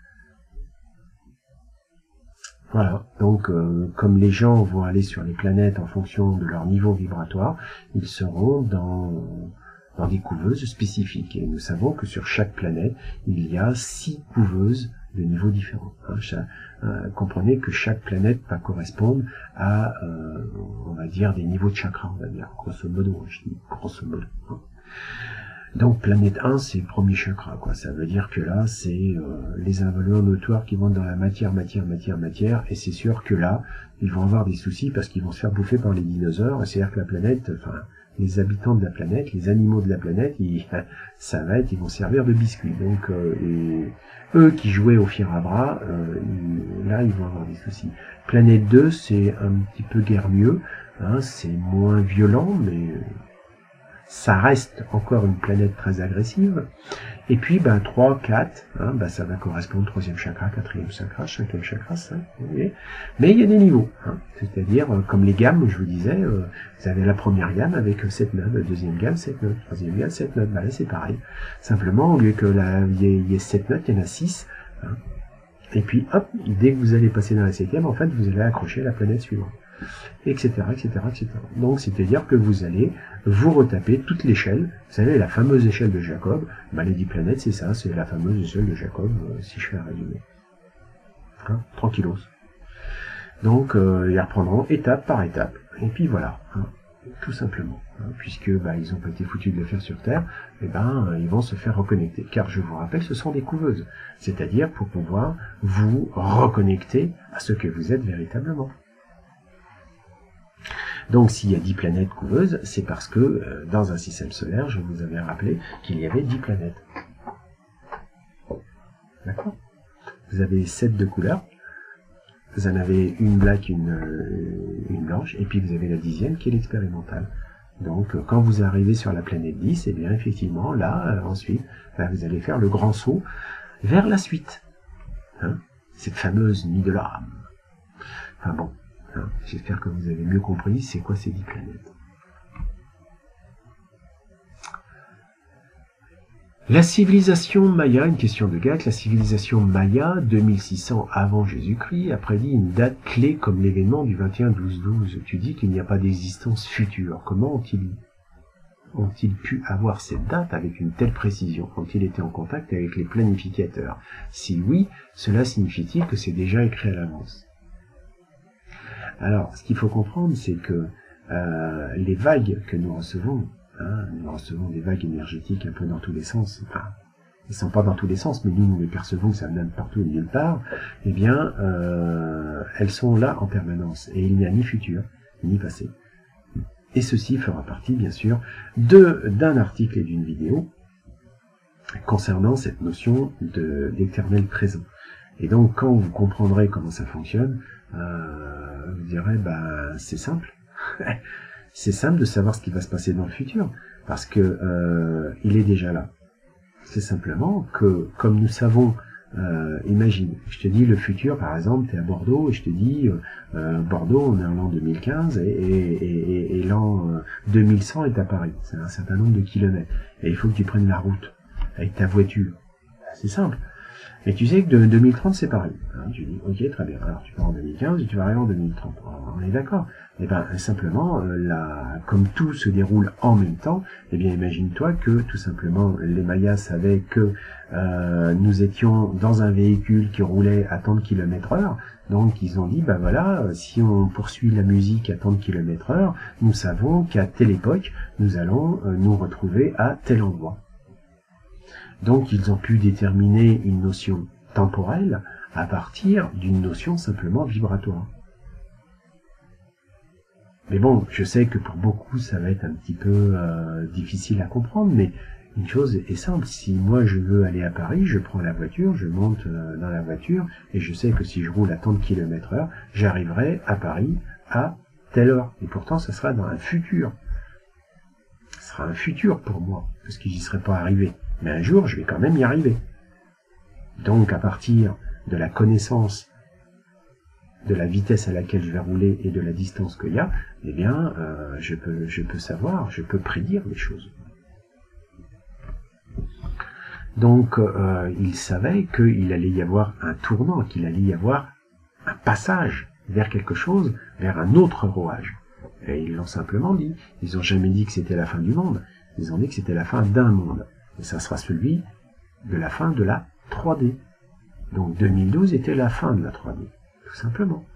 Voilà, donc euh, comme les gens vont aller sur les planètes en fonction de leur niveau vibratoire, ils seront dans, dans des couveuses spécifiques. Et nous savons que sur chaque planète, il y a six couveuses de niveaux différents. Hein, chaque, euh, comprenez que chaque planète va correspondre à, euh, on va dire, des niveaux de chakra, on va dire, grosso modo, je dis grosso modo. Hein. Donc planète un, c'est le premier chakra, quoi. Ça veut dire que là, c'est euh, les involutions notoires qui vont dans la matière, matière, matière, matière, et c'est sûr que là, ils vont avoir des soucis parce qu'ils vont se faire bouffer par les dinosaures, et c'est-à-dire que la planète, enfin, les habitants de la planète, les animaux de la planète, ils, ça va être, ils vont servir de biscuits. Donc, euh, et eux qui jouaient au fier à bras, euh, ils, là, ils vont avoir des soucis. Planète deux, c'est un petit peu guère mieux, hein, c'est moins violent, mais ça reste encore une planète très agressive. Et puis, ben, trois, quatre, hein, ben, ça va correspondre troisième chakra, quatrième chakra, cinquième chakra, cinq, vous voyez. Mais il y a des niveaux, hein, c'est-à-dire, euh, comme les gammes, je vous disais, euh, vous avez la première gamme avec sept notes, la deuxième gamme, sept notes, troisième gamme, sept notes, ben là, c'est pareil. Simplement, au lieu que là, il y ait, il y ait sept notes, il y en a six, hein. Et puis, hop, dès que vous allez passer dans la septième, en fait, vous allez accrocher à la planète suivante. Etc, etc, et cetera. Donc, c'est-à-dire que vous allez vous retaper toute l'échelle. Vous savez, la fameuse échelle de Jacob, bah, les dix planètes, c'est ça, c'est la fameuse échelle de Jacob, euh, si je fais un résumé. Hein, tranquillos. Donc, euh, ils reprendront étape par étape. Et puis voilà, hein, tout simplement. Hein, puisque bah, ils n'ont pas été foutus de le faire sur Terre, et ben euh, ils vont se faire reconnecter. Car je vous rappelle, ce sont des couveuses. C'est-à-dire pour pouvoir vous reconnecter à ce que vous êtes véritablement. Donc s'il y a dix planètes couveuses, c'est parce que euh, dans un système solaire, je vous avais rappelé qu'il y avait dix planètes. D'accord? Vous avez sept de couleurs, vous en avez une black, une, euh, une blanche, et puis vous avez la dixième qui est l'expérimentale. Donc euh, quand vous arrivez sur la planète dix, et eh bien effectivement, là, euh, ensuite, là, vous allez faire le grand saut vers la suite. Hein, cette fameuse nuit de l'âme. Enfin bon. J'espère que vous avez mieux compris c'est quoi ces dix planètes. La civilisation Maya, une question de Gac, la civilisation Maya, deux mille six cents avant Jésus-Christ, a prédit une date clé comme l'événement du vingt et un douze douze. Tu dis qu'il n'y a pas d'existence future. Comment ont-ils ont-ils pu avoir cette date avec une telle précision? Ont-ils été en contact avec les planificateurs? Si oui, cela signifie-t-il que c'est déjà écrit à l'avance? Alors, ce qu'il faut comprendre, c'est que euh, les vagues que nous recevons, hein, nous recevons des vagues énergétiques un peu dans tous les sens, enfin, ils ne sont pas dans tous les sens, mais nous, nous les percevons, que ça vient de partout et de nulle part, eh bien, euh, elles sont là en permanence, et il n'y a ni futur, ni passé. Et ceci fera partie, bien sûr, de d'un article et d'une vidéo concernant cette notion de d'éternel présent. Et donc, quand vous comprendrez comment ça fonctionne, euh, vous direz, bah, c'est simple. C'est simple de savoir ce qui va se passer dans le futur, parce que euh, il est déjà là. C'est simplement que, comme nous savons, euh, imagine, je te dis le futur, par exemple, tu es à Bordeaux, et je te dis, euh, Bordeaux, on est en l'an deux mille quinze, et, et, et, et l'an euh, deux mille cent est à Paris. C'est un certain nombre de kilomètres. Et il faut que tu prennes la route, avec ta voiture. C'est simple. Mais tu sais que de deux mille trente, c'est pareil. Hein, tu dis, ok, très bien. Alors, tu pars en deux mille quinze et tu vas arriver en deux mille trente. Alors, on est d'accord. Et ben, simplement, euh, la, comme tout se déroule en même temps, eh bien, imagine-toi que, tout simplement, les Mayas savaient que euh, nous étions dans un véhicule qui roulait à tant de kilomètres heure. Donc, ils ont dit, ben voilà, si on poursuit la musique à tant de kilomètres heure, nous savons qu'à telle époque, nous allons euh, nous retrouver à tel endroit. Donc, ils ont pu déterminer une notion temporelle à partir d'une notion simplement vibratoire. Mais bon, je sais que pour beaucoup, ça va être un petit peu euh, difficile à comprendre, mais une chose est simple. Si moi, je veux aller à Paris, je prends la voiture, je monte euh, dans la voiture, et je sais que si je roule à tant de kilomètres heure, j'arriverai à Paris à telle heure. Et pourtant, ça sera dans un futur. Ce sera un futur pour moi, parce que j'y serai pas arrivé. Mais un jour, je vais quand même y arriver. Donc, à partir de la connaissance de la vitesse à laquelle je vais rouler et de la distance qu'il y a, eh bien, euh, je peux, je peux savoir, je peux prédire les choses. Donc, euh, il savait qu'il allait y avoir un tournant, qu'il allait y avoir un passage vers quelque chose, vers un autre rouage. Et ils l'ont simplement dit. Ils n'ont jamais dit que c'était la fin du monde. Ils ont dit que c'était la fin d'un monde. Et ça sera celui de la fin de la trois D. Donc deux mille douze était la fin de la trois D, tout simplement.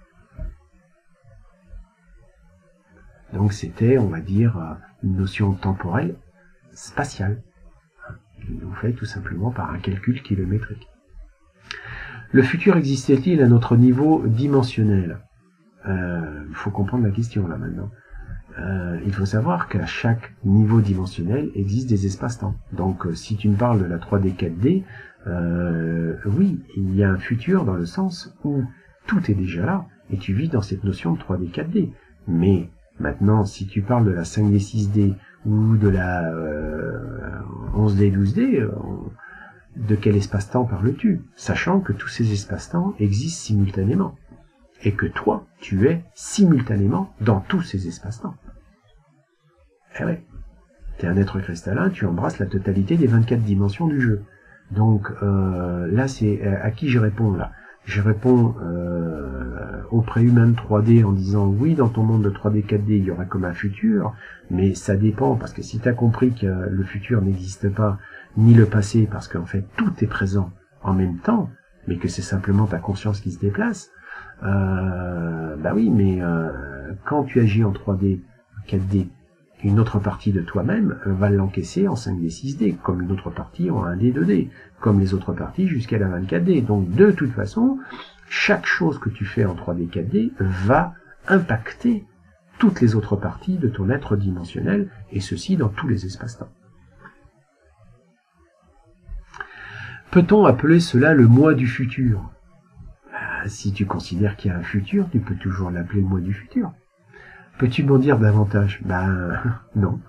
Donc c'était, on va dire, une notion temporelle spatiale. Ils l'ont fait tout simplement par un calcul kilométrique. Le futur existait-il à notre niveau dimensionnel ? Il euh, faut comprendre la question là maintenant. euh, il faut savoir qu'à chaque niveau dimensionnel existe des espaces-temps. Donc euh, si tu me parles de la trois D, quatre D, euh, oui, il y a un futur dans le sens où tout est déjà là, et tu vis dans cette notion de trois D, quatre D. Mais maintenant, si tu parles de la cinq D, six D, ou de la euh, onze D, douze D, euh, de quel espace-temps parles-tu? Sachant que tous ces espaces-temps existent simultanément. Et que toi, tu es simultanément dans tous ces espaces-temps. Eh ouais. Tu es un être cristallin, tu embrasses la totalité des vingt-quatre dimensions du jeu. Donc euh, là, c'est à qui je réponds là? Je réponds euh, au préhumain de trois D en disant oui, dans ton monde de trois D, quatre D, il y aura comme un futur, mais ça dépend, parce que si tu as compris que le futur n'existe pas, ni le passé, parce qu'en fait tout est présent en même temps, mais que c'est simplement ta conscience qui se déplace, euh, bah oui, mais euh, quand tu agis en trois D, quatre D, une autre partie de toi-même va l'encaisser en cinq D, six D, comme une autre partie en un D, deux D, comme les autres parties jusqu'à la vingt-quatre D. Donc de toute façon, chaque chose que tu fais en trois D, quatre D va impacter toutes les autres parties de ton être dimensionnel, et ceci dans tous les espaces-temps. Peut-on appeler cela le moi du futur? Si tu considères qu'il y a un futur, tu peux toujours l'appeler le moi du futur. Peux-tu m'en dire davantage? Ben, non.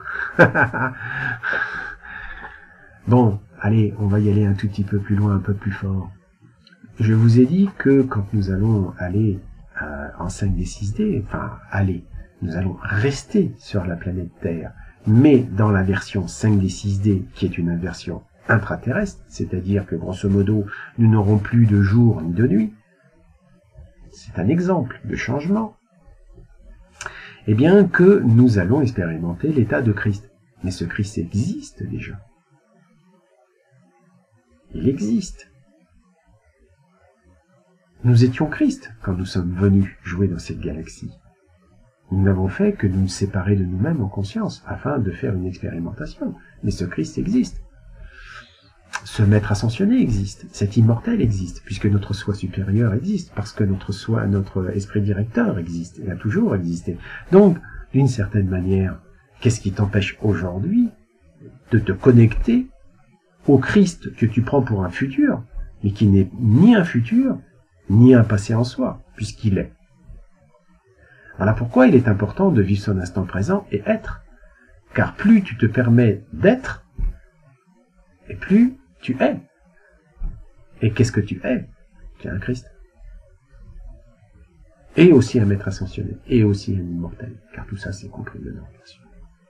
Bon, allez, on va y aller un tout petit peu plus loin, un peu plus fort. Je vous ai dit que quand nous allons aller euh, en cinq D, six D, enfin, aller, nous allons rester sur la planète Terre, mais dans la version cinq D, six D, qui est une version intraterrestre, c'est-à-dire que, grosso modo, nous n'aurons plus de jour ni de nuit. C'est un exemple de changement. Eh bien que nous allons expérimenter l'état de Christ. Mais ce Christ existe déjà. Il existe. Nous étions Christ quand nous sommes venus jouer dans cette galaxie. Nous n'avons fait que nous séparer de nous-mêmes en conscience, afin de faire une expérimentation. Mais ce Christ existe. Ce maître ascensionné existe, cet immortel existe, puisque notre soi supérieur existe, parce que notre soi, notre esprit directeur existe, et a toujours existé. Donc, d'une certaine manière, qu'est-ce qui t'empêche aujourd'hui de te connecter au Christ que tu prends pour un futur, mais qui n'est ni un futur, ni un passé en soi, puisqu'il est. Voilà pourquoi il est important de vivre son instant présent et être, car plus tu te permets d'être, et plus tu es. Et qu'est-ce que tu es? Tu es un Christ. Et aussi un maître ascensionné. Et aussi un immortel. Car tout ça, c'est compris dedans, bien sûr.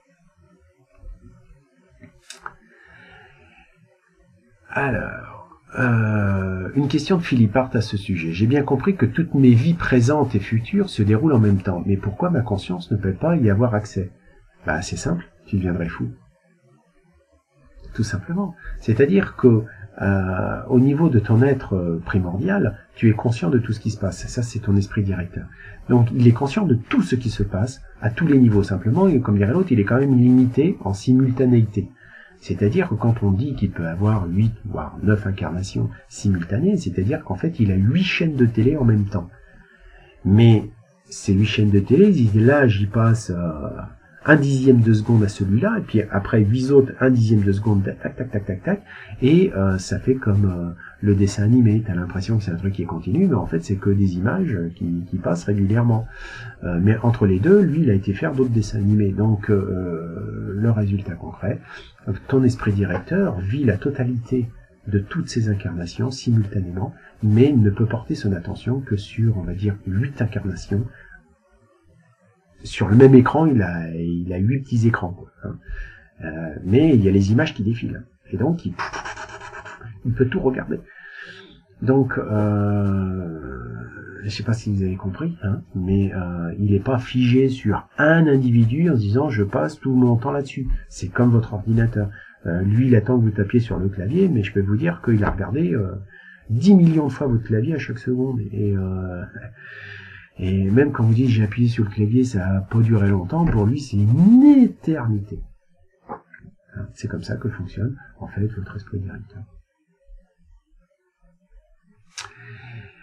Alors, euh, une question de Philippe Hart à ce sujet. J'ai bien compris que toutes mes vies présentes et futures se déroulent en même temps. Mais pourquoi ma conscience ne peut pas y avoir accès? Bah, c'est simple. Tu deviendrais fou. Tout simplement. C'est-à-dire que euh, au niveau de ton être euh, primordial, tu es conscient de tout ce qui se passe. Ça, c'est ton esprit directeur. Donc, il est conscient de tout ce qui se passe à tous les niveaux. Simplement, et comme dirait l'autre, il est quand même limité en simultanéité. C'est-à-dire que quand on dit qu'il peut avoir huit, voire neuf incarnations simultanées, c'est-à-dire qu'en fait, il a huit chaînes de télé en même temps. Mais ces huit chaînes de télé, là, j'y passe... Euh, un dixième de seconde à celui-là, et puis après huit autres, un dixième de seconde, tac, tac, tac, tac, tac, et euh, ça fait comme euh, le dessin animé, t'as l'impression que c'est un truc qui est continu, mais en fait c'est que des images qui, qui passent régulièrement. Euh, mais entre les deux, lui, il a été faire d'autres dessins animés, donc euh, le résultat concret, ton esprit directeur vit la totalité de toutes ces incarnations simultanément, mais ne peut porter son attention que sur, on va dire, huit incarnations. Sur le même écran, il a, il a huit petits écrans, quoi, hein. Euh, mais il y a les images qui défilent. Et donc, il, il peut tout regarder. Donc, euh, je ne sais pas si vous avez compris, hein, mais euh, il n'est pas figé sur un individu en se disant « je passe tout mon temps là-dessus ». C'est comme votre ordinateur. Euh, lui, il attend que vous tapiez sur le clavier, mais je peux vous dire qu'il a regardé euh, dix millions de fois votre clavier à chaque seconde. Et... Euh, Et même quand vous dites j'ai appuyé sur le clavier, ça n'a pas duré longtemps, pour lui c'est une éternité. C'est comme ça que fonctionne en fait votre esprit directeur.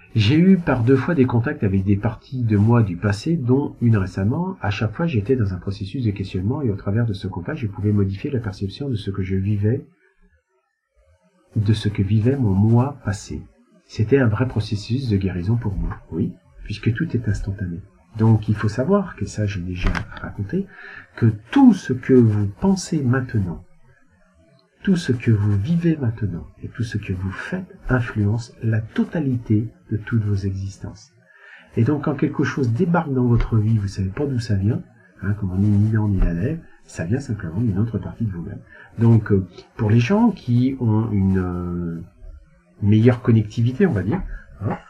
J'ai eu par deux fois des contacts avec des parties de moi du passé, dont une récemment. À chaque fois, j'étais dans un processus de questionnement et au travers de ce contact, je pouvais modifier la perception de ce que je vivais, de ce que vivait mon moi passé. C'était un vrai processus de guérison pour moi, oui, puisque tout est instantané. Donc il faut savoir, que ça j'ai déjà raconté, que tout ce que vous pensez maintenant, tout ce que vous vivez maintenant et tout ce que vous faites influence la totalité de toutes vos existences. Et donc quand quelque chose débarque dans votre vie, vous ne savez pas d'où ça vient, hein, comme on dit ni l'an ni la lèvre, ça vient simplement d'une autre partie de vous-même. Donc euh, pour les gens qui ont une euh, meilleure connectivité, on va dire, hein,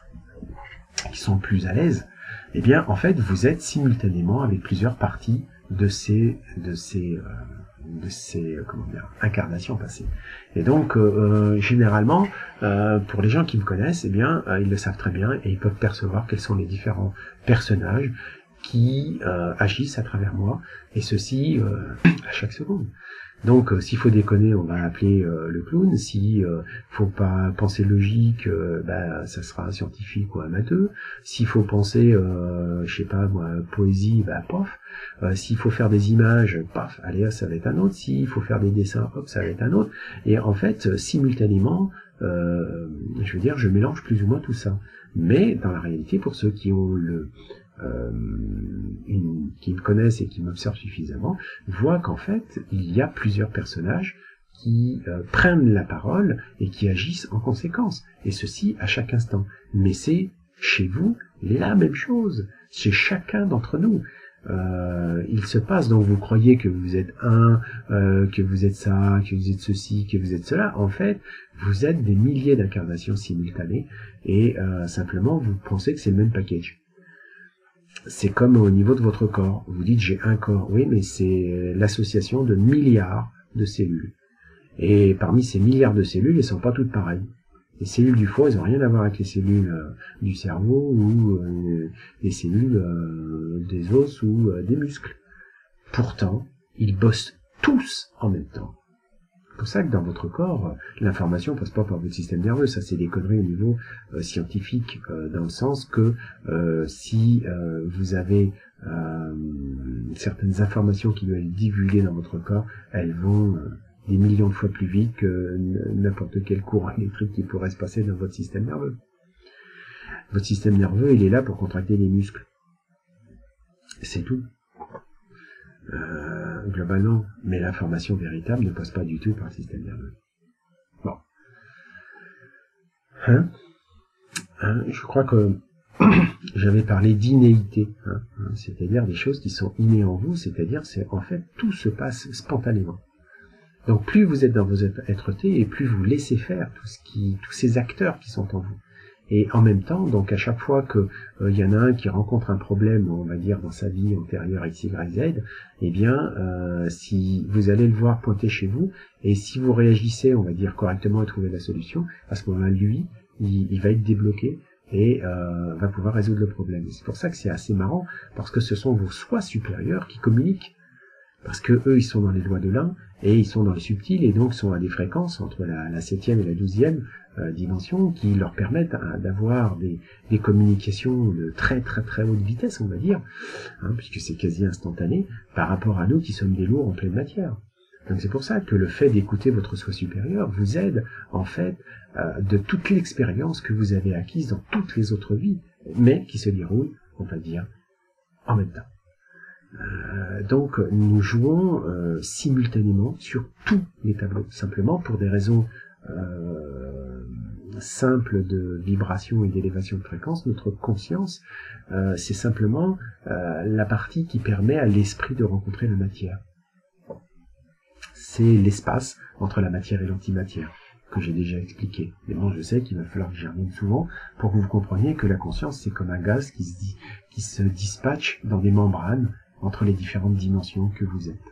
qui sont plus à l'aise, eh bien en fait vous êtes simultanément avec plusieurs parties de ces de ces euh, de ces euh, comment dire, incarnations passées. Et donc euh, généralement euh, pour les gens qui me connaissent, eh bien euh, ils le savent très bien et ils peuvent percevoir quels sont les différents personnages qui euh, agissent à travers moi, et ceci euh, à chaque seconde. Donc euh, s'il faut déconner, on va appeler euh, le clown. S'il euh, faut pas penser logique, euh, bah, ça sera scientifique ou amateur. S'il faut penser, euh, je sais pas moi, poésie, bah pof. Euh, s'il faut faire des images, paf, allez, ça va être un autre. S'il faut faire des dessins, hop, ça va être un autre. Et en fait, simultanément, euh, je veux dire, je mélange plus ou moins tout ça. Mais dans la réalité, pour ceux qui ont le Euh, une, qui me connaissent et qui m'observent suffisamment, voient qu'en fait, il y a plusieurs personnages qui euh, prennent la parole et qui agissent en conséquence, et ceci à chaque instant. Mais c'est chez vous la même chose, chez chacun d'entre nous. Euh, il se passe, donc vous croyez que vous êtes un, euh, que vous êtes ça, que vous êtes ceci, que vous êtes cela. En fait, vous êtes des milliers d'incarnations simultanées, et euh, simplement vous pensez que c'est le même package. C'est comme au niveau de votre corps. Vous dites j'ai un corps. Oui, mais c'est l'association de milliards de cellules. Et parmi ces milliards de cellules, elles sont pas toutes pareilles. Les cellules du foie, elles n'ont rien à voir avec les cellules euh, du cerveau ou euh, les cellules euh, des os ou euh, des muscles. Pourtant, ils bossent tous en même temps. C'est pour ça que dans votre corps, l'information passe pas par votre système nerveux. Ça, c'est des conneries au niveau euh, scientifique, euh, dans le sens que euh, si euh, vous avez euh, certaines informations qui doivent être divulguées dans votre corps, elles vont euh, des millions de fois plus vite que n'importe quel courant électrique qui pourrait se passer dans votre système nerveux. Votre système nerveux, il est là pour contracter les muscles. C'est tout. Euh, globalement, mais l'information véritable ne passe pas du tout par le système nerveux. Bon. Hein, hein, je crois que j'avais parlé d'innéité, hein, hein, c'est-à-dire des choses qui sont innées en vous, c'est-à-dire c'est en fait tout se passe spontanément. Donc plus vous êtes dans vos êtretés et plus vous laissez faire tout ce qui, tous ces acteurs qui sont en vous. Et en même temps, donc à chaque fois que euh, y en a un qui rencontre un problème, on va dire dans sa vie antérieure X, Y, Z, eh bien, euh, si vous allez le voir pointer chez vous, et si vous réagissez, on va dire correctement et trouver la solution, à ce moment-là, lui, il, il va être débloqué et euh, va pouvoir résoudre le problème. C'est pour ça que c'est assez marrant, parce que ce sont vos soi supérieurs qui communiquent. Parce que eux, ils sont dans les lois de l'un, et ils sont dans le subtil, et donc sont à des fréquences entre la, la septième et la douzième euh, dimension, qui leur permettent hein, d'avoir des, des communications de très très très haute vitesse, on va dire, hein, puisque c'est quasi instantané, par rapport à nous qui sommes des lourds en pleine matière. Donc c'est pour ça que le fait d'écouter votre soi supérieur vous aide, en fait, euh, de toute l'expérience que vous avez acquise dans toutes les autres vies, mais qui se déroule, on va dire, en même temps. Euh, donc nous jouons euh, simultanément sur tous les tableaux, simplement pour des raisons euh, simples de vibration et d'élévation de fréquence. Notre conscience, euh, c'est simplement euh, la partie qui permet à l'esprit de rencontrer la matière. C'est l'espace entre la matière et l'antimatière, que j'ai déjà expliqué. Mais bon, je sais qu'il va falloir que j'y revienne souvent pour que vous compreniez que la conscience, c'est comme un gaz qui se, dit, qui se dispatche dans des membranes entre les différentes dimensions que vous êtes.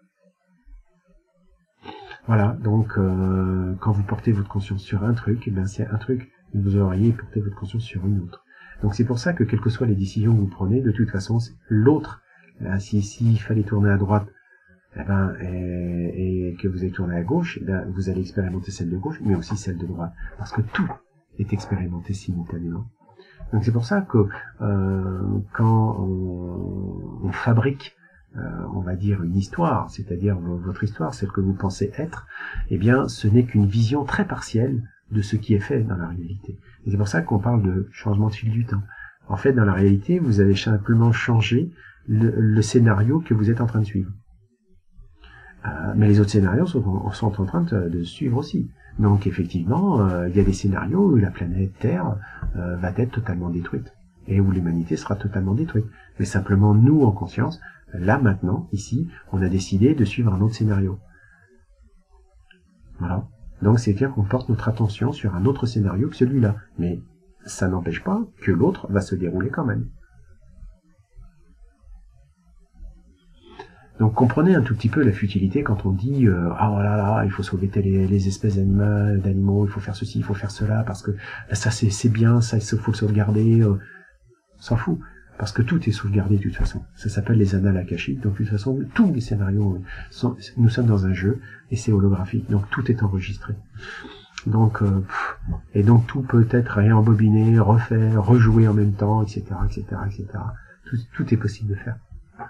Voilà, donc euh, quand vous portez votre conscience sur un truc, eh bien c'est un truc, vous auriez porté votre conscience sur une autre. Donc c'est pour ça que quelles que soient les décisions que vous prenez, de toute façon, l'autre, si s'il fallait tourner à droite, eh ben, et, et que vous allez tourner à gauche, eh bien, vous allez expérimenter celle de gauche, mais aussi celle de droite, parce que tout est expérimenté simultanément. Donc c'est pour ça que euh, quand on, on fabrique, euh, on va dire, une histoire, c'est-à-dire votre histoire, celle que vous pensez être, eh bien ce n'est qu'une vision très partielle de ce qui est fait dans la réalité. Et c'est pour ça qu'on parle de changement de fil du temps. En fait, dans la réalité, vous avez simplement changé le, le scénario que vous êtes en train de suivre. Euh, mais les autres scénarios sont, sont en train de, de suivre aussi. Donc effectivement, euh, il y a des scénarios où la planète Terre euh, va être totalement détruite et où l'humanité sera totalement détruite. Mais simplement, nous, en conscience, là maintenant, ici, on a décidé de suivre un autre scénario. Voilà. Donc c'est-à-dire qu'on porte notre attention sur un autre scénario que celui-là. Mais ça n'empêche pas que l'autre va se dérouler quand même. Donc comprenez un tout petit peu la futilité quand on dit euh, ah oh là là, il faut sauver les, les espèces d'animaux, d'animaux, il faut faire ceci, il faut faire cela, parce que ça c'est c'est bien, ça il faut le sauvegarder, euh, s'en fout, parce que tout est sauvegardé de toute façon. Ça s'appelle les annales akashiques, donc de toute façon tous les scénarios sont, nous sommes dans un jeu et c'est holographique, donc tout est enregistré. Donc euh, pff, et donc tout peut être réembobiné, refait, rejoué en même temps, et cetera, et cetera, et cetera. Tout, tout est possible de faire.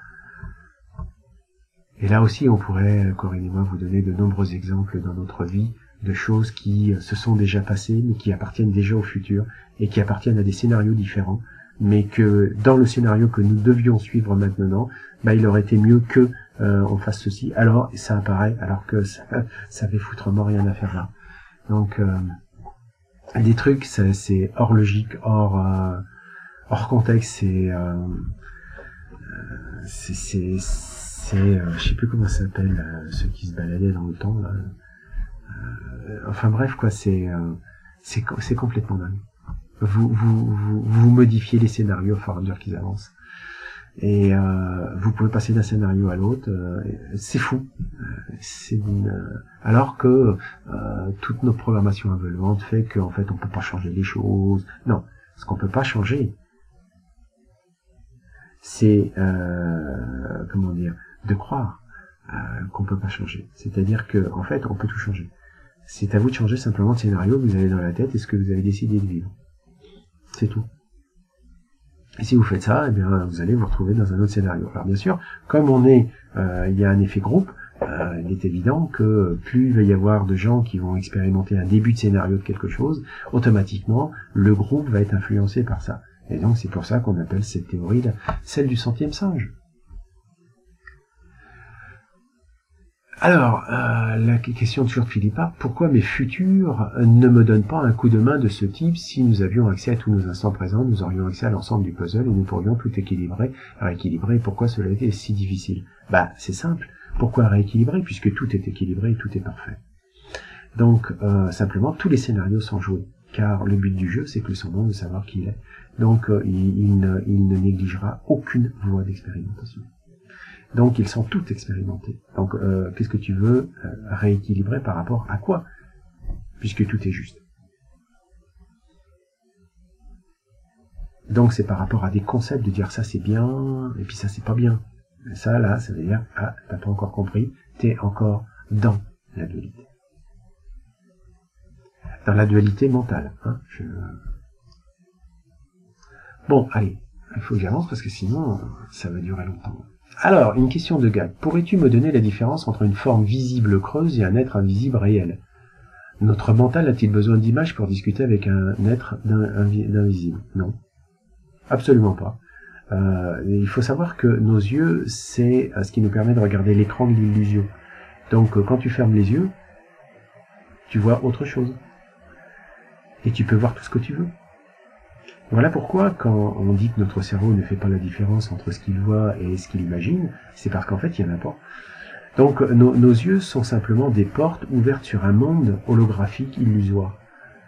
Et là aussi, on pourrait, Corinne et moi, vous donner de nombreux exemples dans notre vie de choses qui se sont déjà passées, mais qui appartiennent déjà au futur, et qui appartiennent à des scénarios différents, mais que dans le scénario que nous devions suivre maintenant, bah, il aurait été mieux que euh, on fasse ceci. Alors, ça apparaît, alors que ça, ça avait foutrement rien à faire là. Donc, euh, des trucs, c'est hors logique, hors, euh, hors contexte, c'est... Euh, c'est... c'est euh, je sais plus comment ça s'appelle, euh, ceux qui se baladaient dans le temps, là. Euh, enfin bref, quoi, c'est euh, c'est c'est complètement dingue. Vous, vous, vous, vous modifiez les scénarios au fur et à mesure qu'ils avancent. Et euh, vous pouvez passer d'un scénario à l'autre, euh, c'est fou. C'est une, euh, alors que euh, toutes nos programmations aveuglantes fait qu'en fait on peut pas changer les choses. Non, ce qu'on peut pas changer, c'est euh, comment dire, de croire euh, qu'on peut pas changer. C'est-à-dire que en fait, on peut tout changer. C'est à vous de changer simplement le scénario que vous avez dans la tête et ce que vous avez décidé de vivre. C'est tout. Et si vous faites ça, eh bien, vous allez vous retrouver dans un autre scénario. Alors bien sûr, comme on est, euh, il y a un effet groupe, euh, il est évident que plus il va y avoir de gens qui vont expérimenter un début de scénario de quelque chose, automatiquement, le groupe va être influencé par ça. Et donc c'est pour ça qu'on appelle cette théorie là, celle du centième singe. Alors, euh, la question toujours de Philippa, pourquoi mes futurs ne me donnent pas un coup de main de ce type? Si nous avions accès à tous nos instants présents, nous aurions accès à l'ensemble du puzzle et nous pourrions tout équilibrer, rééquilibrer. Pourquoi cela était si difficile? Bah, c'est simple. Pourquoi rééquilibrer? Puisque tout est équilibré et tout est parfait. Donc, euh, simplement, tous les scénarios sont joués. Car le but du jeu, c'est que le son de savoir qui il est. Donc, euh, il, il, ne, il ne négligera aucune voie d'expérimentation. Donc, ils sont tous expérimentés. Donc, euh, qu'est-ce que tu veux euh, rééquilibrer par rapport à quoi? Puisque tout est juste. Donc, c'est par rapport à des concepts de dire ça c'est bien, et puis ça c'est pas bien. Ça, là, ça veut dire, ah, t'as pas encore compris, t'es encore dans la dualité. Dans la dualité mentale. Hein, je... Bon, allez, il faut que j'avance parce que sinon, ça va durer longtemps. Alors, une question de Gag. Pourrais-tu me donner la différence entre une forme visible creuse et un être invisible réel? Notre mental a-t-il besoin d'images pour discuter avec un être d'invisible? Non. Absolument pas. Euh, il faut savoir que nos yeux, c'est ce qui nous permet de regarder l'écran de l'illusion. Donc, quand tu fermes les yeux, tu vois autre chose. Et tu peux voir tout ce que tu veux. Voilà pourquoi, quand on dit que notre cerveau ne fait pas la différence entre ce qu'il voit et ce qu'il imagine, c'est parce qu'en fait, il n'y en a pas. Donc, nos, nos yeux sont simplement des portes ouvertes sur un monde holographique illusoire.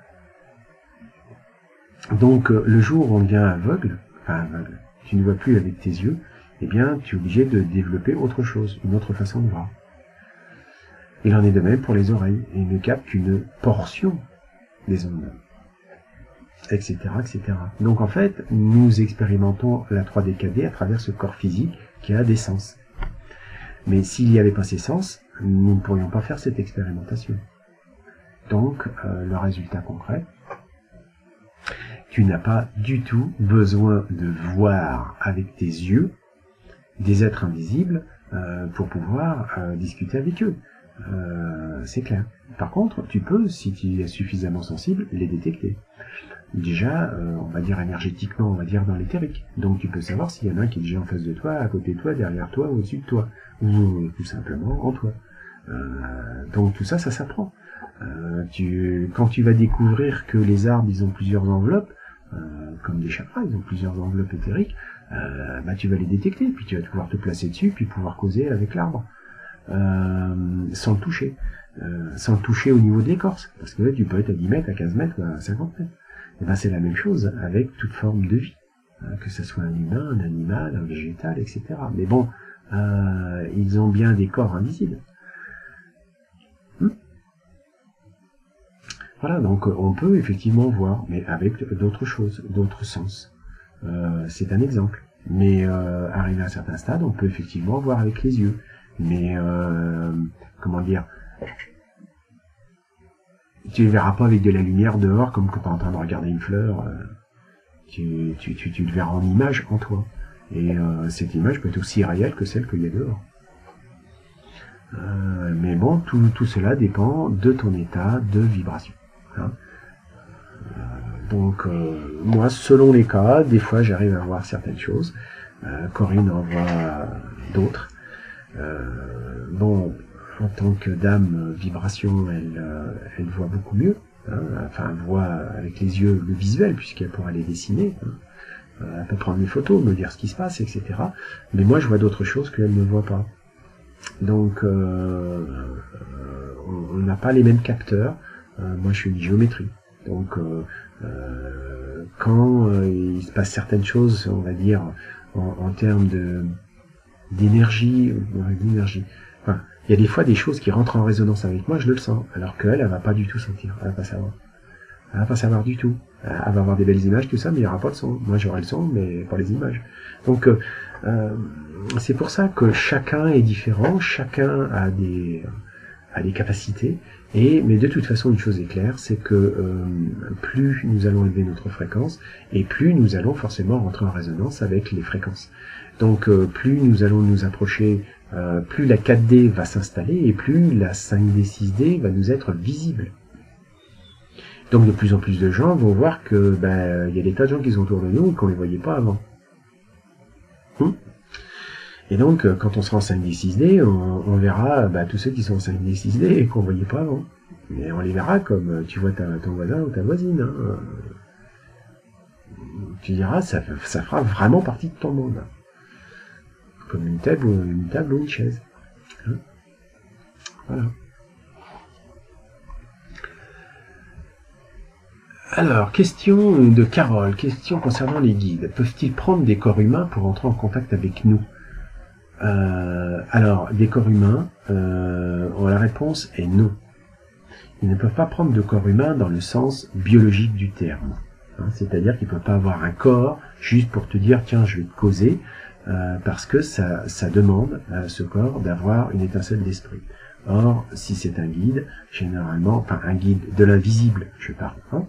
Donc, le jour où on devient aveugle, enfin aveugle, tu ne vois plus avec tes yeux, eh bien, tu es obligé de développer autre chose, une autre façon de voir. Il en est de même pour les oreilles, et ne captent qu'une portion des ondes. Etc, et cetera. Donc en fait, nous expérimentons la trois D quatre D à travers ce corps physique qui a des sens. Mais s'il n'y avait pas ces sens, nous ne pourrions pas faire cette expérimentation. Donc, euh, le résultat concret, tu n'as pas du tout besoin de voir avec tes yeux des êtres invisibles euh, pour pouvoir euh, discuter avec eux. Euh, c'est clair. Par contre, tu peux, si tu es suffisamment sensible, les détecter. Déjà, euh, on va dire énergétiquement, on va dire dans l'éthérique. Donc tu peux savoir s'il y en a un qui est déjà en face de toi, à côté de toi, derrière toi, au-dessus de toi, ou tout simplement en toi. Euh, donc tout ça, ça s'apprend. Euh, tu, quand tu vas découvrir que les arbres, ils ont plusieurs enveloppes, euh, comme des chakras, ils ont plusieurs enveloppes éthériques, euh, bah tu vas les détecter, puis tu vas pouvoir te placer dessus, puis pouvoir causer avec l'arbre. Euh, sans le toucher, euh, sans le toucher au niveau de l'écorce, parce que là tu peux être à dix mètres, à quinze mètres, à cinquante mètres. Et ben c'est la même chose avec toute forme de vie, hein, que ce soit un humain, un animal, un végétal, et cetera. Mais bon, euh, ils ont bien des corps invisibles. Hmm voilà, donc on peut effectivement voir, mais avec d'autres choses, d'autres sens. Euh, c'est un exemple. Mais euh, arrivé à un certain stade, on peut effectivement voir avec les yeux. Mais, euh, comment dire, tu ne verras pas avec de la lumière dehors, comme quand tu es en train de regarder une fleur, euh, tu, tu, tu, tu le verras en image en toi. Et euh, cette image peut être aussi réelle que celle qu'il y a dehors. Euh, mais bon, tout, tout cela dépend de ton état de vibration. Hein. Euh, donc, euh, moi, selon les cas, des fois j'arrive à voir certaines choses. Euh, Corinne en voit d'autres. Euh, bon, en tant que dame vibration, elle, euh, elle voit beaucoup mieux, hein, enfin elle voit avec les yeux le visuel, puisqu'elle pourra les dessiner, hein. Euh, elle peut prendre des photos, me dire ce qui se passe, et cetera. Mais moi je vois d'autres choses qu'elle ne voit pas. Donc euh, on n'a pas les mêmes capteurs, euh, moi je suis une géométrie. Donc euh, euh, quand euh, il se passe certaines choses, on va dire, en, en termes de d'énergie, d'énergie. Enfin, il y a des fois des choses qui rentrent en résonance avec moi, je le sens, alors qu'elle, elle va pas du tout sentir, elle va pas savoir. Elle va pas savoir du tout. Elle va avoir des belles images, tout ça, mais il n'y aura pas de son. Moi, j'aurai le son, mais pas les images. Donc, euh, euh, c'est pour ça que chacun est différent, chacun a des, a des capacités, et, mais de toute façon, une chose est claire, c'est que euh, plus nous allons élever notre fréquence, et plus nous allons forcément rentrer en résonance avec les fréquences. Donc euh, plus nous allons nous approcher, euh, plus la quatre D va s'installer et plus la cinq D, six D va nous être visible. Donc de plus en plus de gens vont voir que ben, y a des tas de gens qui sont autour de nous et qu'on ne les voyait pas avant. Hum et donc quand on sera en cinq D, six D, on, on verra ben, tous ceux qui sont en cinq D, six D et qu'on ne voyait pas avant. Mais on les verra comme tu vois ta, ton voisin ou ta voisine. Hein. Tu diras, ça, ça fera vraiment partie de ton monde. Comme une table ou une table ou une chaise. Hein, voilà. Alors, question de Carole, question concernant les guides. Peuvent-ils prendre des corps humains pour entrer en contact avec nous? euh, Alors, des corps humains, euh, la réponse est non. Ils ne peuvent pas prendre de corps humain dans le sens biologique du terme. Hein, c'est-à-dire qu'ils ne peuvent pas avoir un corps juste pour te dire, tiens, je vais te causer. Euh, parce que ça, ça demande à ce corps d'avoir une étincelle d'esprit. Or, si c'est un guide, généralement, enfin un guide de l'invisible, je parle. Hein.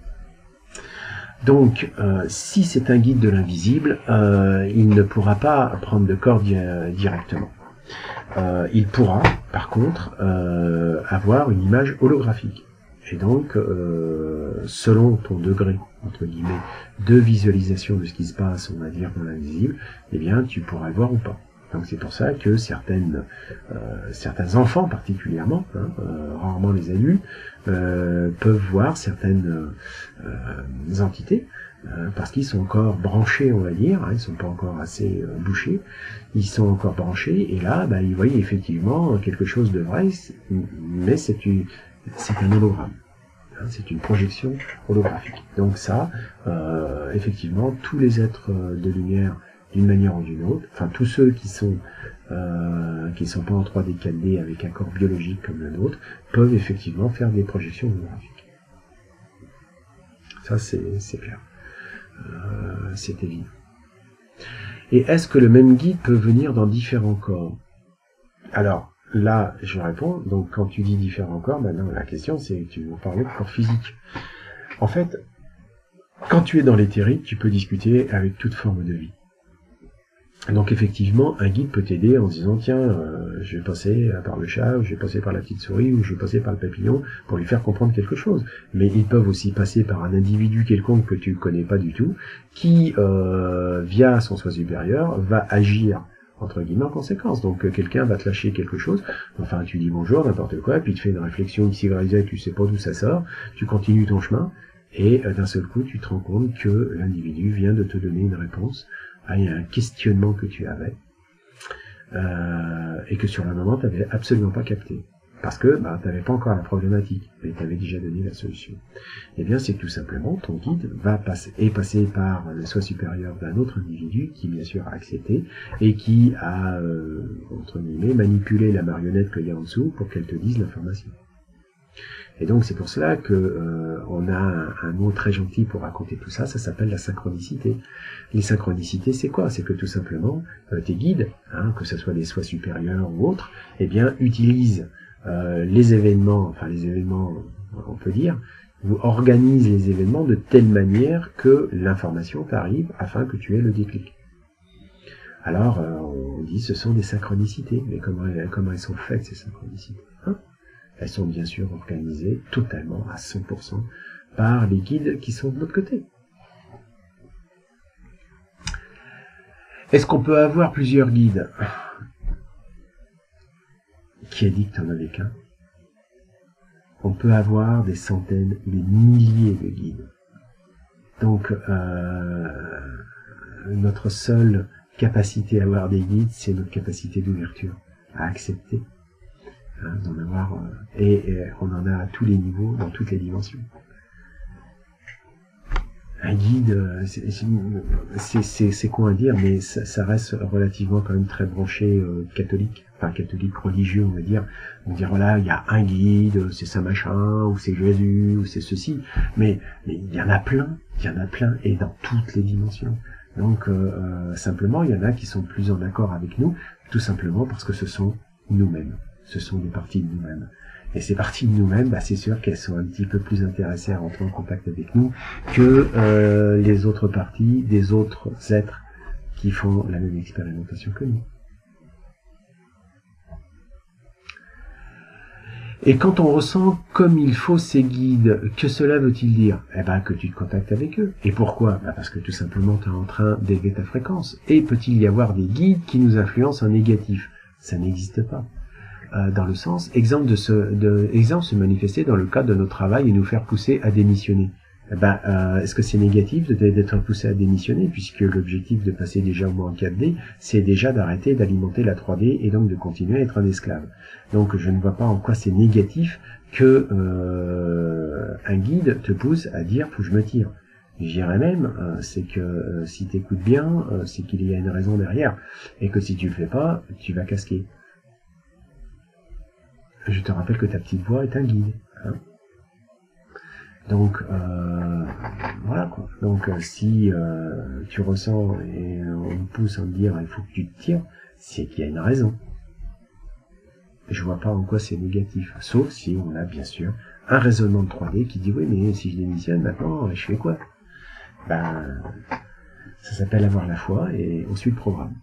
Donc, euh, si c'est un guide de l'invisible, euh, il ne pourra pas prendre de corps di directement. Euh, il pourra, par contre, euh, avoir une image holographique. Et donc, euh, selon ton degré, entre guillemets, de visualisation de ce qui se passe, on va dire, dans l'invisible, eh bien, tu pourras le voir ou pas. Donc c'est pour ça que certaines, euh, certains enfants particulièrement, hein, euh, rarement les adultes, euh, peuvent voir certaines euh, entités, euh, parce qu'ils sont encore branchés, on va dire, hein, ils sont pas encore assez euh, bouchés, ils sont encore branchés, et là, bah, ils voient effectivement quelque chose de vrai, mais c'est une c'est un hologramme. C'est une projection holographique. Donc ça, euh, effectivement, tous les êtres de lumière, d'une manière ou d'une autre, enfin tous ceux qui sont euh, qui sont pas en trois D, quatre D avec un corps biologique comme le nôtre, peuvent effectivement faire des projections holographiques. Ça c'est clair. Euh, c'est évident. Et est-ce que le même guide peut venir dans différents corps? Alors, là, je réponds, donc quand tu dis différents corps, maintenant la question c'est que tu veux parler de corps physique. En fait, Quand tu es dans l'éthérique, tu peux discuter avec toute forme de vie. Donc effectivement, un guide peut t'aider en disant tiens, euh, je vais passer par le chat, ou je vais passer par la petite souris, ou je vais passer par le papillon pour lui faire comprendre quelque chose. Mais ils peuvent aussi passer par un individu quelconque que tu connais pas du tout, qui euh, via son soi supérieur va agir entre guillemets en conséquence. Donc euh, quelqu'un va te lâcher quelque chose, enfin tu dis bonjour, n'importe quoi, puis tu fais une réflexion X Y Z, tu sais pas d'où ça sort, tu continues ton chemin, et euh, d'un seul coup tu te rends compte que l'individu vient de te donner une réponse à un questionnement que tu avais, euh, et que sur le moment tu n'avais absolument pas capté. Parce que bah, tu n'avais pas encore la problématique, mais tu avais déjà donné la solution. Eh bien, c'est que tout simplement, ton guide va passer, est passé par le soi supérieur d'un autre individu, qui bien sûr a accepté, et qui a, euh, entre guillemets, manipulé la marionnette qu'il y a en dessous pour qu'elle te dise l'information. Et donc c'est pour cela que euh, on a un, un mot très gentil pour raconter tout ça, ça s'appelle la synchronicité. Les synchronicités, c'est quoi? C'est que tout simplement, euh, tes guides, hein, que ce soit des soins supérieurs ou autres, eh bien, utilisent euh, les événements, enfin les événements, on peut dire, vous organisent les événements de telle manière que l'information t'arrive afin que tu aies le déclic. Alors, euh, on dit ce sont des synchronicités, mais comment, comment elles sont faites ces synchronicités, hein? Elles sont bien sûr organisées totalement à cent pour cent par les guides qui sont de l'autre côté. Est-ce qu'on peut avoir plusieurs guides? Qui a dit que tu n'en avais qu'un? On peut avoir des centaines, des milliers de guides. Donc, euh, notre seule capacité à avoir des guides, c'est notre capacité d'ouverture, à accepter. Hein, d'en avoir, euh, et, et on en a à tous les niveaux, dans toutes les dimensions. Un guide, c'est quoi à dire, mais ça, ça reste relativement quand même très branché euh, catholique, enfin catholique religieux, on va dire. On va dire voilà, il y a un guide, c'est ça machin, ou c'est Jésus, ou c'est ceci, mais mais il y en a plein, il y en a plein, et dans toutes les dimensions. Donc euh, euh, simplement, il y en a qui sont plus en accord avec nous, tout simplement parce que ce sont nous-mêmes. Ce sont des parties de nous-mêmes. Et ces parties de nous-mêmes, bah, c'est sûr qu'elles sont un petit peu plus intéressées à rentrer en contact avec nous que euh, les autres parties des autres êtres qui font la même expérimentation que nous. Et quand on ressent comme il faut ces guides, que cela veut-il dire? Eh ben, que tu te contactes avec eux. Et pourquoi? Bah, parce que tout simplement tu es en train d'élever ta fréquence. Et peut-il y avoir des guides qui nous influencent en négatif? Ça n'existe pas. Euh, dans le sens, exemple de se, de, exemple se manifester dans le cadre de notre travail et nous faire pousser à démissionner. Eh ben, euh, est-ce que c'est négatif d'être poussé à démissionner, puisque l'objectif de passer déjà au moins en quatre D, c'est déjà d'arrêter d'alimenter la trois D et donc de continuer à être un esclave. Donc je ne vois pas en quoi c'est négatif que euh, un guide te pousse à dire faut que je me tire. Je dirais même, euh, c'est que euh, si tu écoutes bien, euh, c'est qu'il y a une raison derrière, et que si tu le fais pas, tu vas casquer. Je te rappelle que ta petite voix est un guide. Hein. Donc, euh, voilà quoi. Donc, euh, si euh, tu ressens et on te pousse à te dire il faut que tu te tires, c'est qu'il y a une raison. Je vois pas en quoi c'est négatif. Sauf si on a bien sûr un raisonnement de trois D qui dit oui, mais si je démissionne maintenant, je fais quoi? Ben, ça s'appelle avoir la foi et on suit le programme.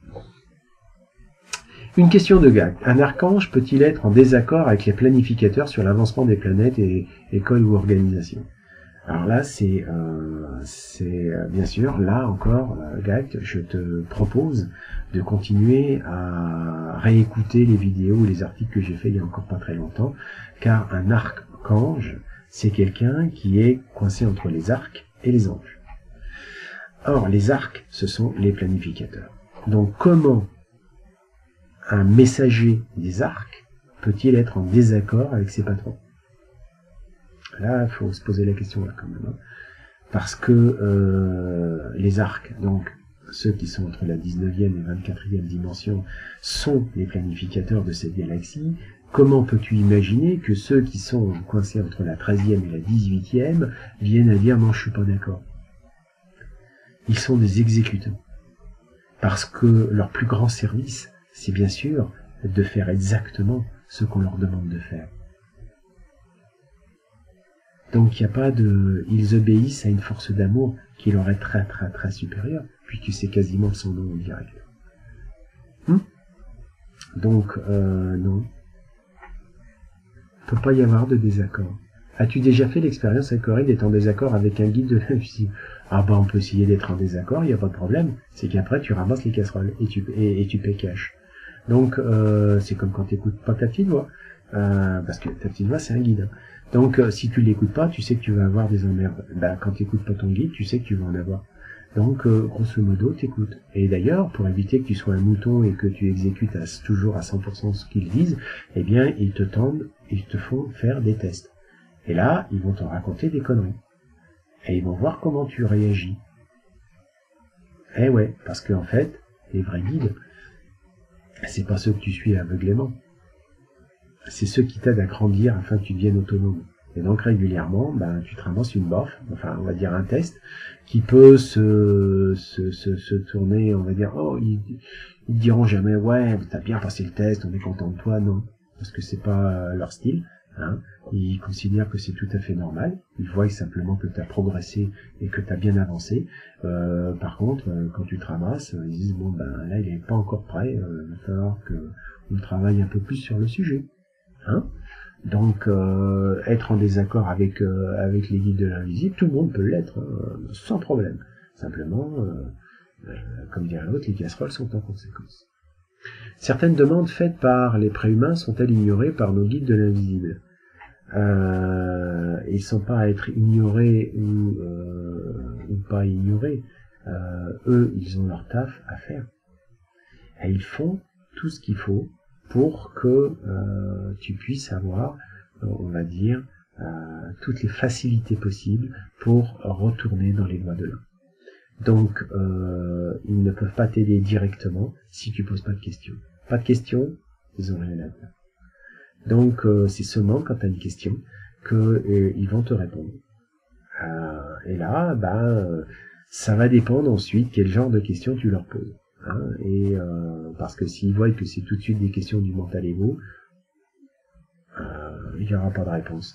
Une question de Gag. Un archange peut-il être en désaccord avec les planificateurs sur l'avancement des planètes et écoles ou organisations? Alors là, c'est euh, c'est euh, bien sûr, là encore, euh, Gag, je te propose de continuer à réécouter les vidéos ou les articles que j'ai fait il y a encore pas très longtemps, car un archange, c'est quelqu'un qui est coincé entre les arcs et les anges. Or, les arcs, ce sont les planificateurs. Donc, comment un messager des arcs peut-il être en désaccord avec ses patrons? Là, il faut se poser la question là quand même. Hein. Parce que euh, les arcs, donc ceux qui sont entre la dix-neuvième et vingt-quatrième dimension, sont les planificateurs de cette galaxie. Comment peux-tu imaginer que ceux qui sont coincés entre la treizième et la dix-huitième viennent à dire non, je suis pas d'accord? Ils sont des exécutants. Parce que leur plus grand service, c'est bien sûr de faire exactement ce qu'on leur demande de faire. Donc il n'y a pas de... Ils obéissent à une force d'amour qui leur est très très très supérieure, puisque c'est quasiment son nom en direct. Hmm Donc, euh, non. Il ne peut pas y avoir de désaccord. As-tu déjà fait l'expérience avec Corinne d'être en désaccord avec un guide de l'invisible? Ah bah on peut essayer d'être en désaccord, il n'y a pas de problème. C'est qu'après tu ramasses les casseroles et tu, et, et tu paies cash. Donc euh, c'est comme quand tu n'écoutes pas ta petite voix. Euh, parce que ta petite voix c'est un guide. Donc euh, si tu l'écoutes pas, tu sais que tu vas avoir des emmerdes. Ben, quand tu n'écoutes pas ton guide, tu sais que tu vas en avoir. Donc euh, grosso modo, t'écoutes. Et d'ailleurs, pour éviter que tu sois un mouton et que tu exécutes à, toujours à cent pour cent ce qu'ils disent, eh bien ils te tendent, ils te font faire des tests. Et là, ils vont te raconter des conneries. Et ils vont voir comment tu réagis. Eh ouais, parce qu'en fait, les vrais guides, c'est pas ceux que tu suis aveuglément. C'est ceux qui t'aident à grandir afin que tu deviennes autonome. Et donc régulièrement, ben, tu te ramasses une baffe, enfin on va dire un test, qui peut se, se, se, se tourner, on va dire, oh, ils, ils diront jamais, ouais, t'as bien passé le test, on est content de toi, non. Parce que c'est pas leur style. Hein, ils considèrent que c'est tout à fait normal, ils voient simplement que tu as progressé et que tu as bien avancé. Euh, par contre, euh, quand tu te ramasses, ils disent bon ben là il n'est pas encore prêt, euh, il va falloir qu'on travaille un peu plus sur le sujet. Hein. Donc euh, être en désaccord avec euh, avec les guides de l'invisible, tout le monde peut l'être, hein, sans problème. Simplement, euh, euh, comme dirait l'autre, les casseroles sont en conséquence. Certaines demandes faites par les préhumains sont-elles ignorées par nos guides de l'invisible? euh, Ils ne sont pas à être ignorés ou, euh, ou pas ignorés. Euh, eux, ils ont leur taf à faire. Et ils font tout ce qu'il faut pour que euh, tu puisses avoir, on va dire, euh, toutes les facilités possibles pour retourner dans les voies de l'un. Donc, euh, ils ne peuvent pas t'aider directement si tu poses pas de questions. Pas de questions, ils ont rien à dire. Donc, euh, c'est seulement quand tu as une question qu'ils euh, vont te répondre. Euh, et là, ben, euh, ça va dépendre ensuite quel genre de questions tu leur poses. Hein, et euh, parce que s'ils voient que c'est tout de suite des questions du mental égo, euh, il n'y aura pas de réponse.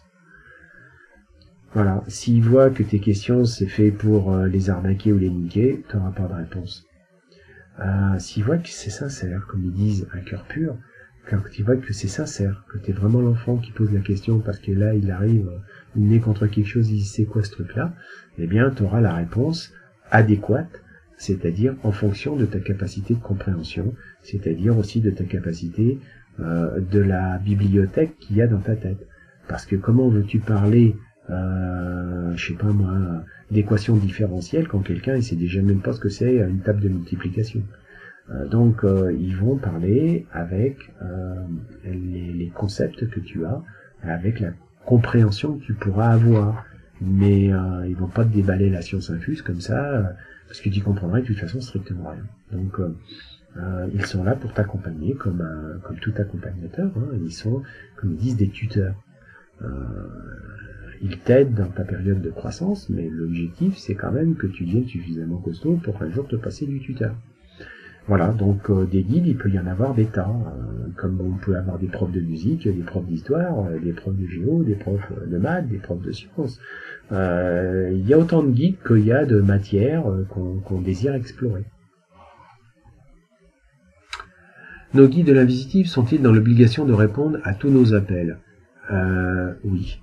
Voilà, s'ils voient que tes questions c'est fait pour euh, les arnaquer ou les niquer, tu n'auras pas de réponse. Euh, s'ils voient que c'est sincère, comme ils disent, un cœur pur, quand ils voient que c'est sincère, que tu es vraiment l'enfant qui pose la question parce que là il arrive, il naît contre quelque chose, il sait quoi ce truc-là, eh bien tu auras la réponse adéquate, c'est-à-dire en fonction de ta capacité de compréhension, c'est-à-dire aussi de ta capacité euh, de la bibliothèque qu'il y a dans ta tête. Parce que comment veux-tu parler Euh, je sais pas moi, d'équation différentielle quand quelqu'un il sait déjà même pas ce que c'est une table de multiplication. Euh, donc euh, ils vont parler avec euh, les, les concepts que tu as, avec la compréhension que tu pourras avoir, mais euh, ils vont pas te déballer la science infuse comme ça, euh, parce que tu comprendrais de toute façon strictement rien. Donc euh, euh, ils sont là pour t'accompagner comme un, comme tout accompagnateur, hein, ils sont, comme ils disent, des tuteurs. Euh, Ils t'aident dans ta période de croissance, mais l'objectif, c'est quand même que tu deviennes suffisamment costaud pour un jour te passer du tuteur. Voilà, donc euh, des guides, il peut y en avoir des tas, euh, comme on peut avoir des profs de musique, des profs d'histoire, euh, des profs de géo, des profs de maths, des profs de sciences. Euh, il y a autant de guides qu'il y a de matières euh, qu'on qu'on désire explorer. Nos guides de l'invisible sont-ils dans l'obligation de répondre à tous nos appels? euh, Oui.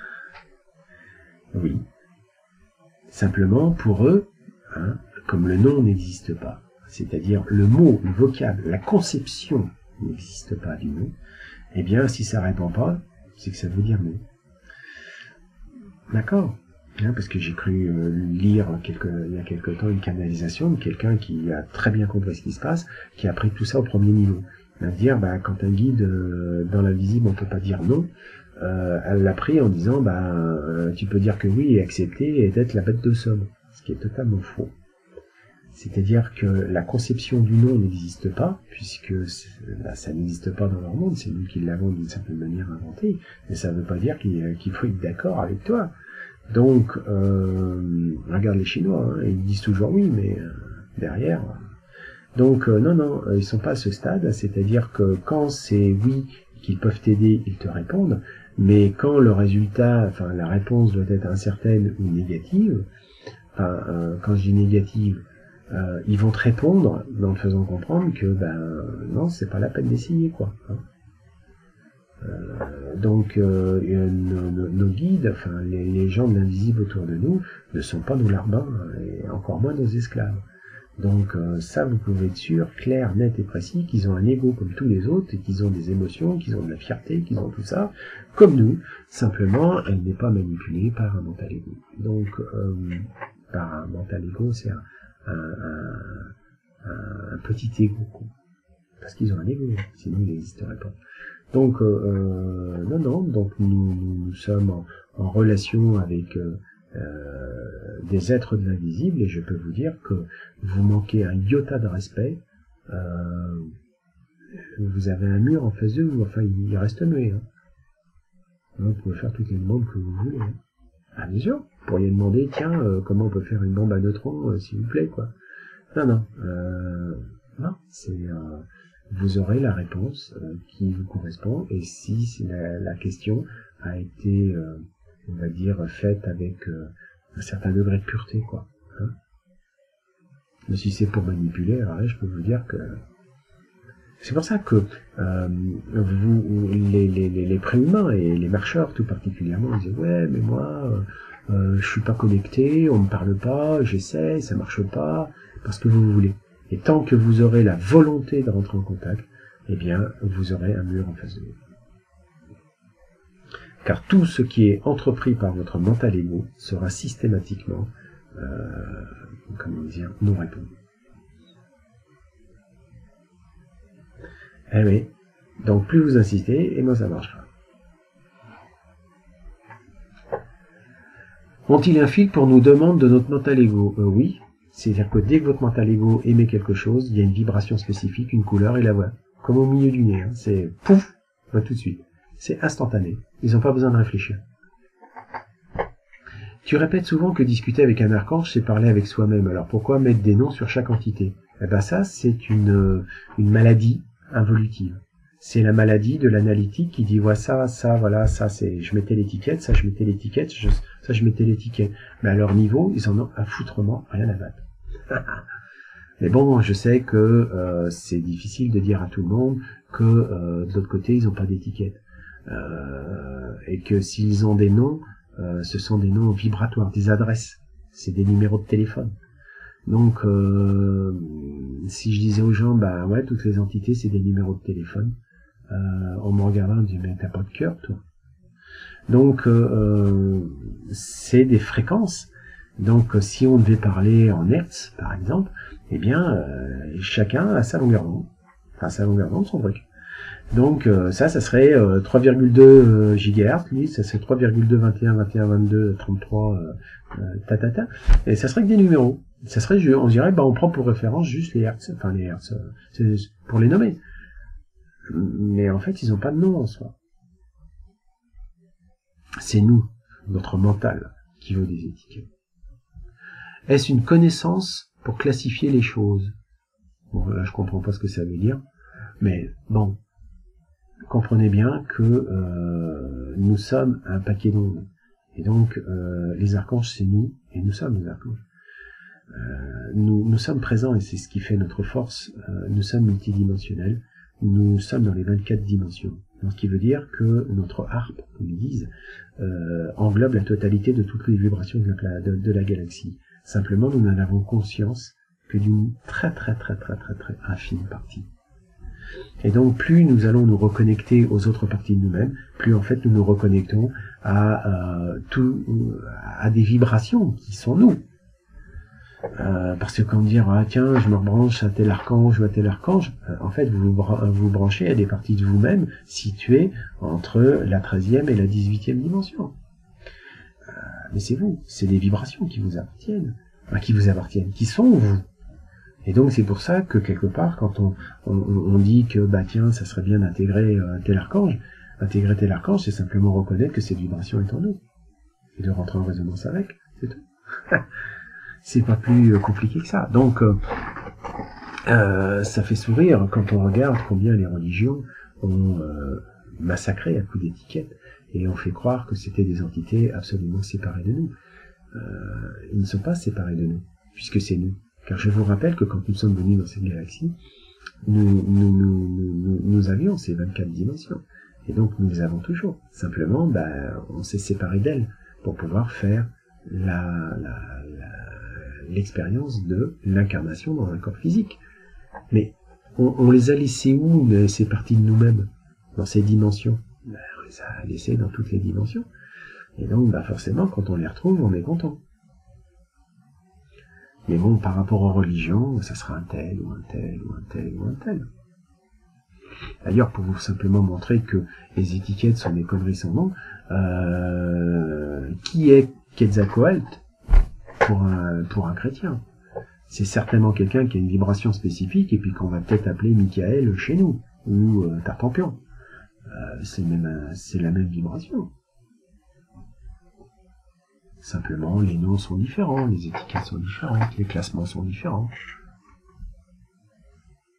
Oui. Simplement, pour eux, hein, comme le nom n'existe pas, c'est-à-dire le mot, le vocable, la conception n'existe pas du nom, eh bien, si ça répond pas, c'est que ça veut dire non. D'accord, hein, parce que j'ai cru euh, lire quelque, il y a quelque temps une canalisation de quelqu'un qui a très bien compris ce qui se passe, qui a appris tout ça au premier niveau. Il va dire, bah, quand un guide euh, dans l'invisible, on peut pas dire non. Euh, elle l'a pris en disant bah euh, tu peux dire que oui et accepter et être la bête de somme, ce qui est totalement faux. C'est-à-dire que la conception du nom n'existe pas, puisque bah, ça n'existe pas dans leur monde, c'est nous qui l'avons d'une certaine manière inventé, mais ça ne veut pas dire qu'il, qu'il faut être d'accord avec toi. Donc euh, regarde les Chinois, hein, ils disent toujours oui, mais euh, derrière. Donc euh, non, non, ils sont pas à ce stade, c'est-à-dire que quand c'est oui qu'ils peuvent t'aider, ils te répondent, Mais quand le résultat, enfin la réponse doit être incertaine ou négative, enfin, euh, quand je dis négative, euh, ils vont te répondre en te faisant comprendre que ben non, c'est pas la peine d'essayer, quoi. Hein. Euh, donc euh, nos, nos, nos guides, enfin les, les gens de l'invisible autour de nous, ne sont pas nos larbins, et encore moins nos esclaves. Donc euh, ça, vous pouvez être sûr, clair, net et précis, qu'ils ont un ego comme tous les autres, et qu'ils ont des émotions, qu'ils ont de la fierté, qu'ils ont tout ça, comme nous. Simplement, elle n'est pas manipulée par un mental ego. Donc, euh, par un mental ego, c'est un, un, un, un petit ego, quoi. Parce qu'ils ont un ego, sinon il n'existerait pas. Donc, euh, non, non, donc nous, nous sommes en, en relation avec euh, euh, des êtres de l'invisible, et je peux vous dire que vous manquez un iota de respect, euh, vous avez un mur en face de vous, enfin il reste muet. Hein. Vous pouvez faire toutes les demandes que vous voulez. Hein. Ah bien sûr, vous pourriez demander, tiens, euh, comment on peut faire une bombe à neutrons, euh, s'il vous plaît, quoi. Non, non, euh, non, c'est... Euh, vous aurez la réponse euh, qui vous correspond, et si la, la question a été, euh, on va dire, faite avec euh, un certain degré de pureté, quoi. Hein. Mais si c'est pour manipuler, alors là, je peux vous dire que... C'est pour ça que euh, vous, les, les, les, les préhumains et les marcheurs tout particulièrement, ils disent « Ouais, mais moi, euh, euh, je suis pas connecté, on me parle pas, j'essaie, ça marche pas, parce que vous voulez. » Et tant que vous aurez la volonté de rentrer en contact, eh bien, vous aurez un mur en face de vous. Car tout ce qui est entrepris par votre mental ego sera systématiquement, euh, comment dire, non répondu. Eh oui, donc plus vous insistez, et moins ça marchera. Ont-ils un fil pour nous demande de notre mental ego? euh, Oui. C'est-à-dire que dès que votre mental ego émet quelque chose, il y a une vibration spécifique, une couleur, et la voilà. Comme au milieu du nez, hein. C'est pouf, ben, tout de suite. C'est instantané. Ils n'ont pas besoin de réfléchir. Tu répètes souvent que discuter avec un archange, c'est parler avec soi-même. Alors pourquoi mettre des noms sur chaque entité? Eh ben ça, c'est une, une maladie involutive. C'est la maladie de l'analytique qui dit, voilà, ça, ça, voilà, ça, c'est, je mettais l'étiquette, ça, je mettais l'étiquette, je, ça, je mettais l'étiquette. Mais à leur niveau, ils en ont à foutrement rien à battre. Mais bon, je sais que euh, c'est difficile de dire à tout le monde que euh, de l'autre côté, ils n'ont pas d'étiquette. Euh, et que s'ils ont des noms, euh, ce sont des noms vibratoires, des adresses. C'est des numéros de téléphone. Donc, euh, si je disais aux gens, bah ouais, toutes les entités, c'est des numéros de téléphone, euh, on me regardant, on me dit, mais t'as pas de cœur, toi. Donc, euh, c'est des fréquences. Donc, si on devait parler en hertz, par exemple, eh bien, euh, chacun a sa longueur d'onde, enfin sa longueur d'onde, son truc. Donc, euh, ça, ça serait euh, trois virgule deux euh, gigahertz, lui, ça serait trois virgule deux, vingt et un, vingt et un, vingt-deux, trente-trois, euh, euh, ta, ta, ta, et ça serait que des numéros. Ça serait, on dirait, bah, on prend pour référence juste les hertz, enfin les hertz, euh, c'est pour les nommer. Mais en fait, ils n'ont pas de nom en soi. C'est nous, notre mental, qui veut des étiquettes. Est-ce une connaissance pour classifier les choses? Bon, là, je comprends pas ce que ça veut dire, mais bon, comprenez bien que euh, nous sommes un paquet d'ondes. Et donc, euh, les archanges, c'est nous, et nous sommes les archanges. Euh, nous, nous sommes présents, et c'est ce qui fait notre force. Euh, nous sommes multidimensionnels, nous sommes dans les vingt-quatre dimensions. Donc, ce qui veut dire que notre harpe, comme ils disent, euh, englobe la totalité de toutes les vibrations de la, de, de la galaxie. Simplement, nous n'en avons conscience que d'une très très très très très très infime partie. Et donc, plus nous allons nous reconnecter aux autres parties de nous-mêmes, plus en fait nous nous reconnectons à, euh, tout, à des vibrations qui sont nous. Euh, parce que quand dire, ah, tiens, je me rebranche à tel archange ou à tel archange, euh, en fait, vous vous branchez à des parties de vous-même situées entre la treizième et la dix-huitième dimension. Euh, mais c'est vous, c'est des vibrations qui vous appartiennent, enfin, qui vous appartiennent, qui sont vous. Et donc c'est pour ça que quelque part, quand on, on, on dit que bah tiens, ça serait bien d'intégrer euh, tel archange, intégrer tel archange, c'est simplement reconnaître que cette vibration est en nous et de rentrer en résonance avec, c'est tout. C'est pas plus compliqué que ça. Donc euh, euh, ça fait sourire quand on regarde combien les religions ont euh, massacré à coups d'étiquettes et on fait croire que c'était des entités absolument séparées de nous. Euh, ils ne sont pas séparés de nous, puisque c'est nous. Car je vous rappelle que quand nous sommes venus dans cette galaxie, nous, nous, nous, nous, nous avions ces vingt-quatre dimensions. Et donc nous les avons toujours. Simplement, ben, on s'est séparés d'elles pour pouvoir faire la, la, la, l'expérience de l'incarnation dans un corps physique. Mais on, on les a laissés où, ces parties de nous-mêmes, dans ces dimensions? Ben, on les a laissées dans toutes les dimensions. Et donc, ben, forcément, quand on les retrouve, on est content. Mais bon, par rapport aux religions, ça sera un tel, ou un tel, ou un tel, ou un tel. D'ailleurs, pour vous simplement montrer que les étiquettes sont des conneries sans nom, euh, qui est Quetzalcoatl pour un, pour un chrétien? C'est certainement quelqu'un qui a une vibration spécifique et puis qu'on va peut-être appeler Michael chez nous, ou euh, Tartampion. Euh, c'est même, c'est la même vibration. Simplement, les noms sont différents, les étiquettes sont différentes, les classements sont différents.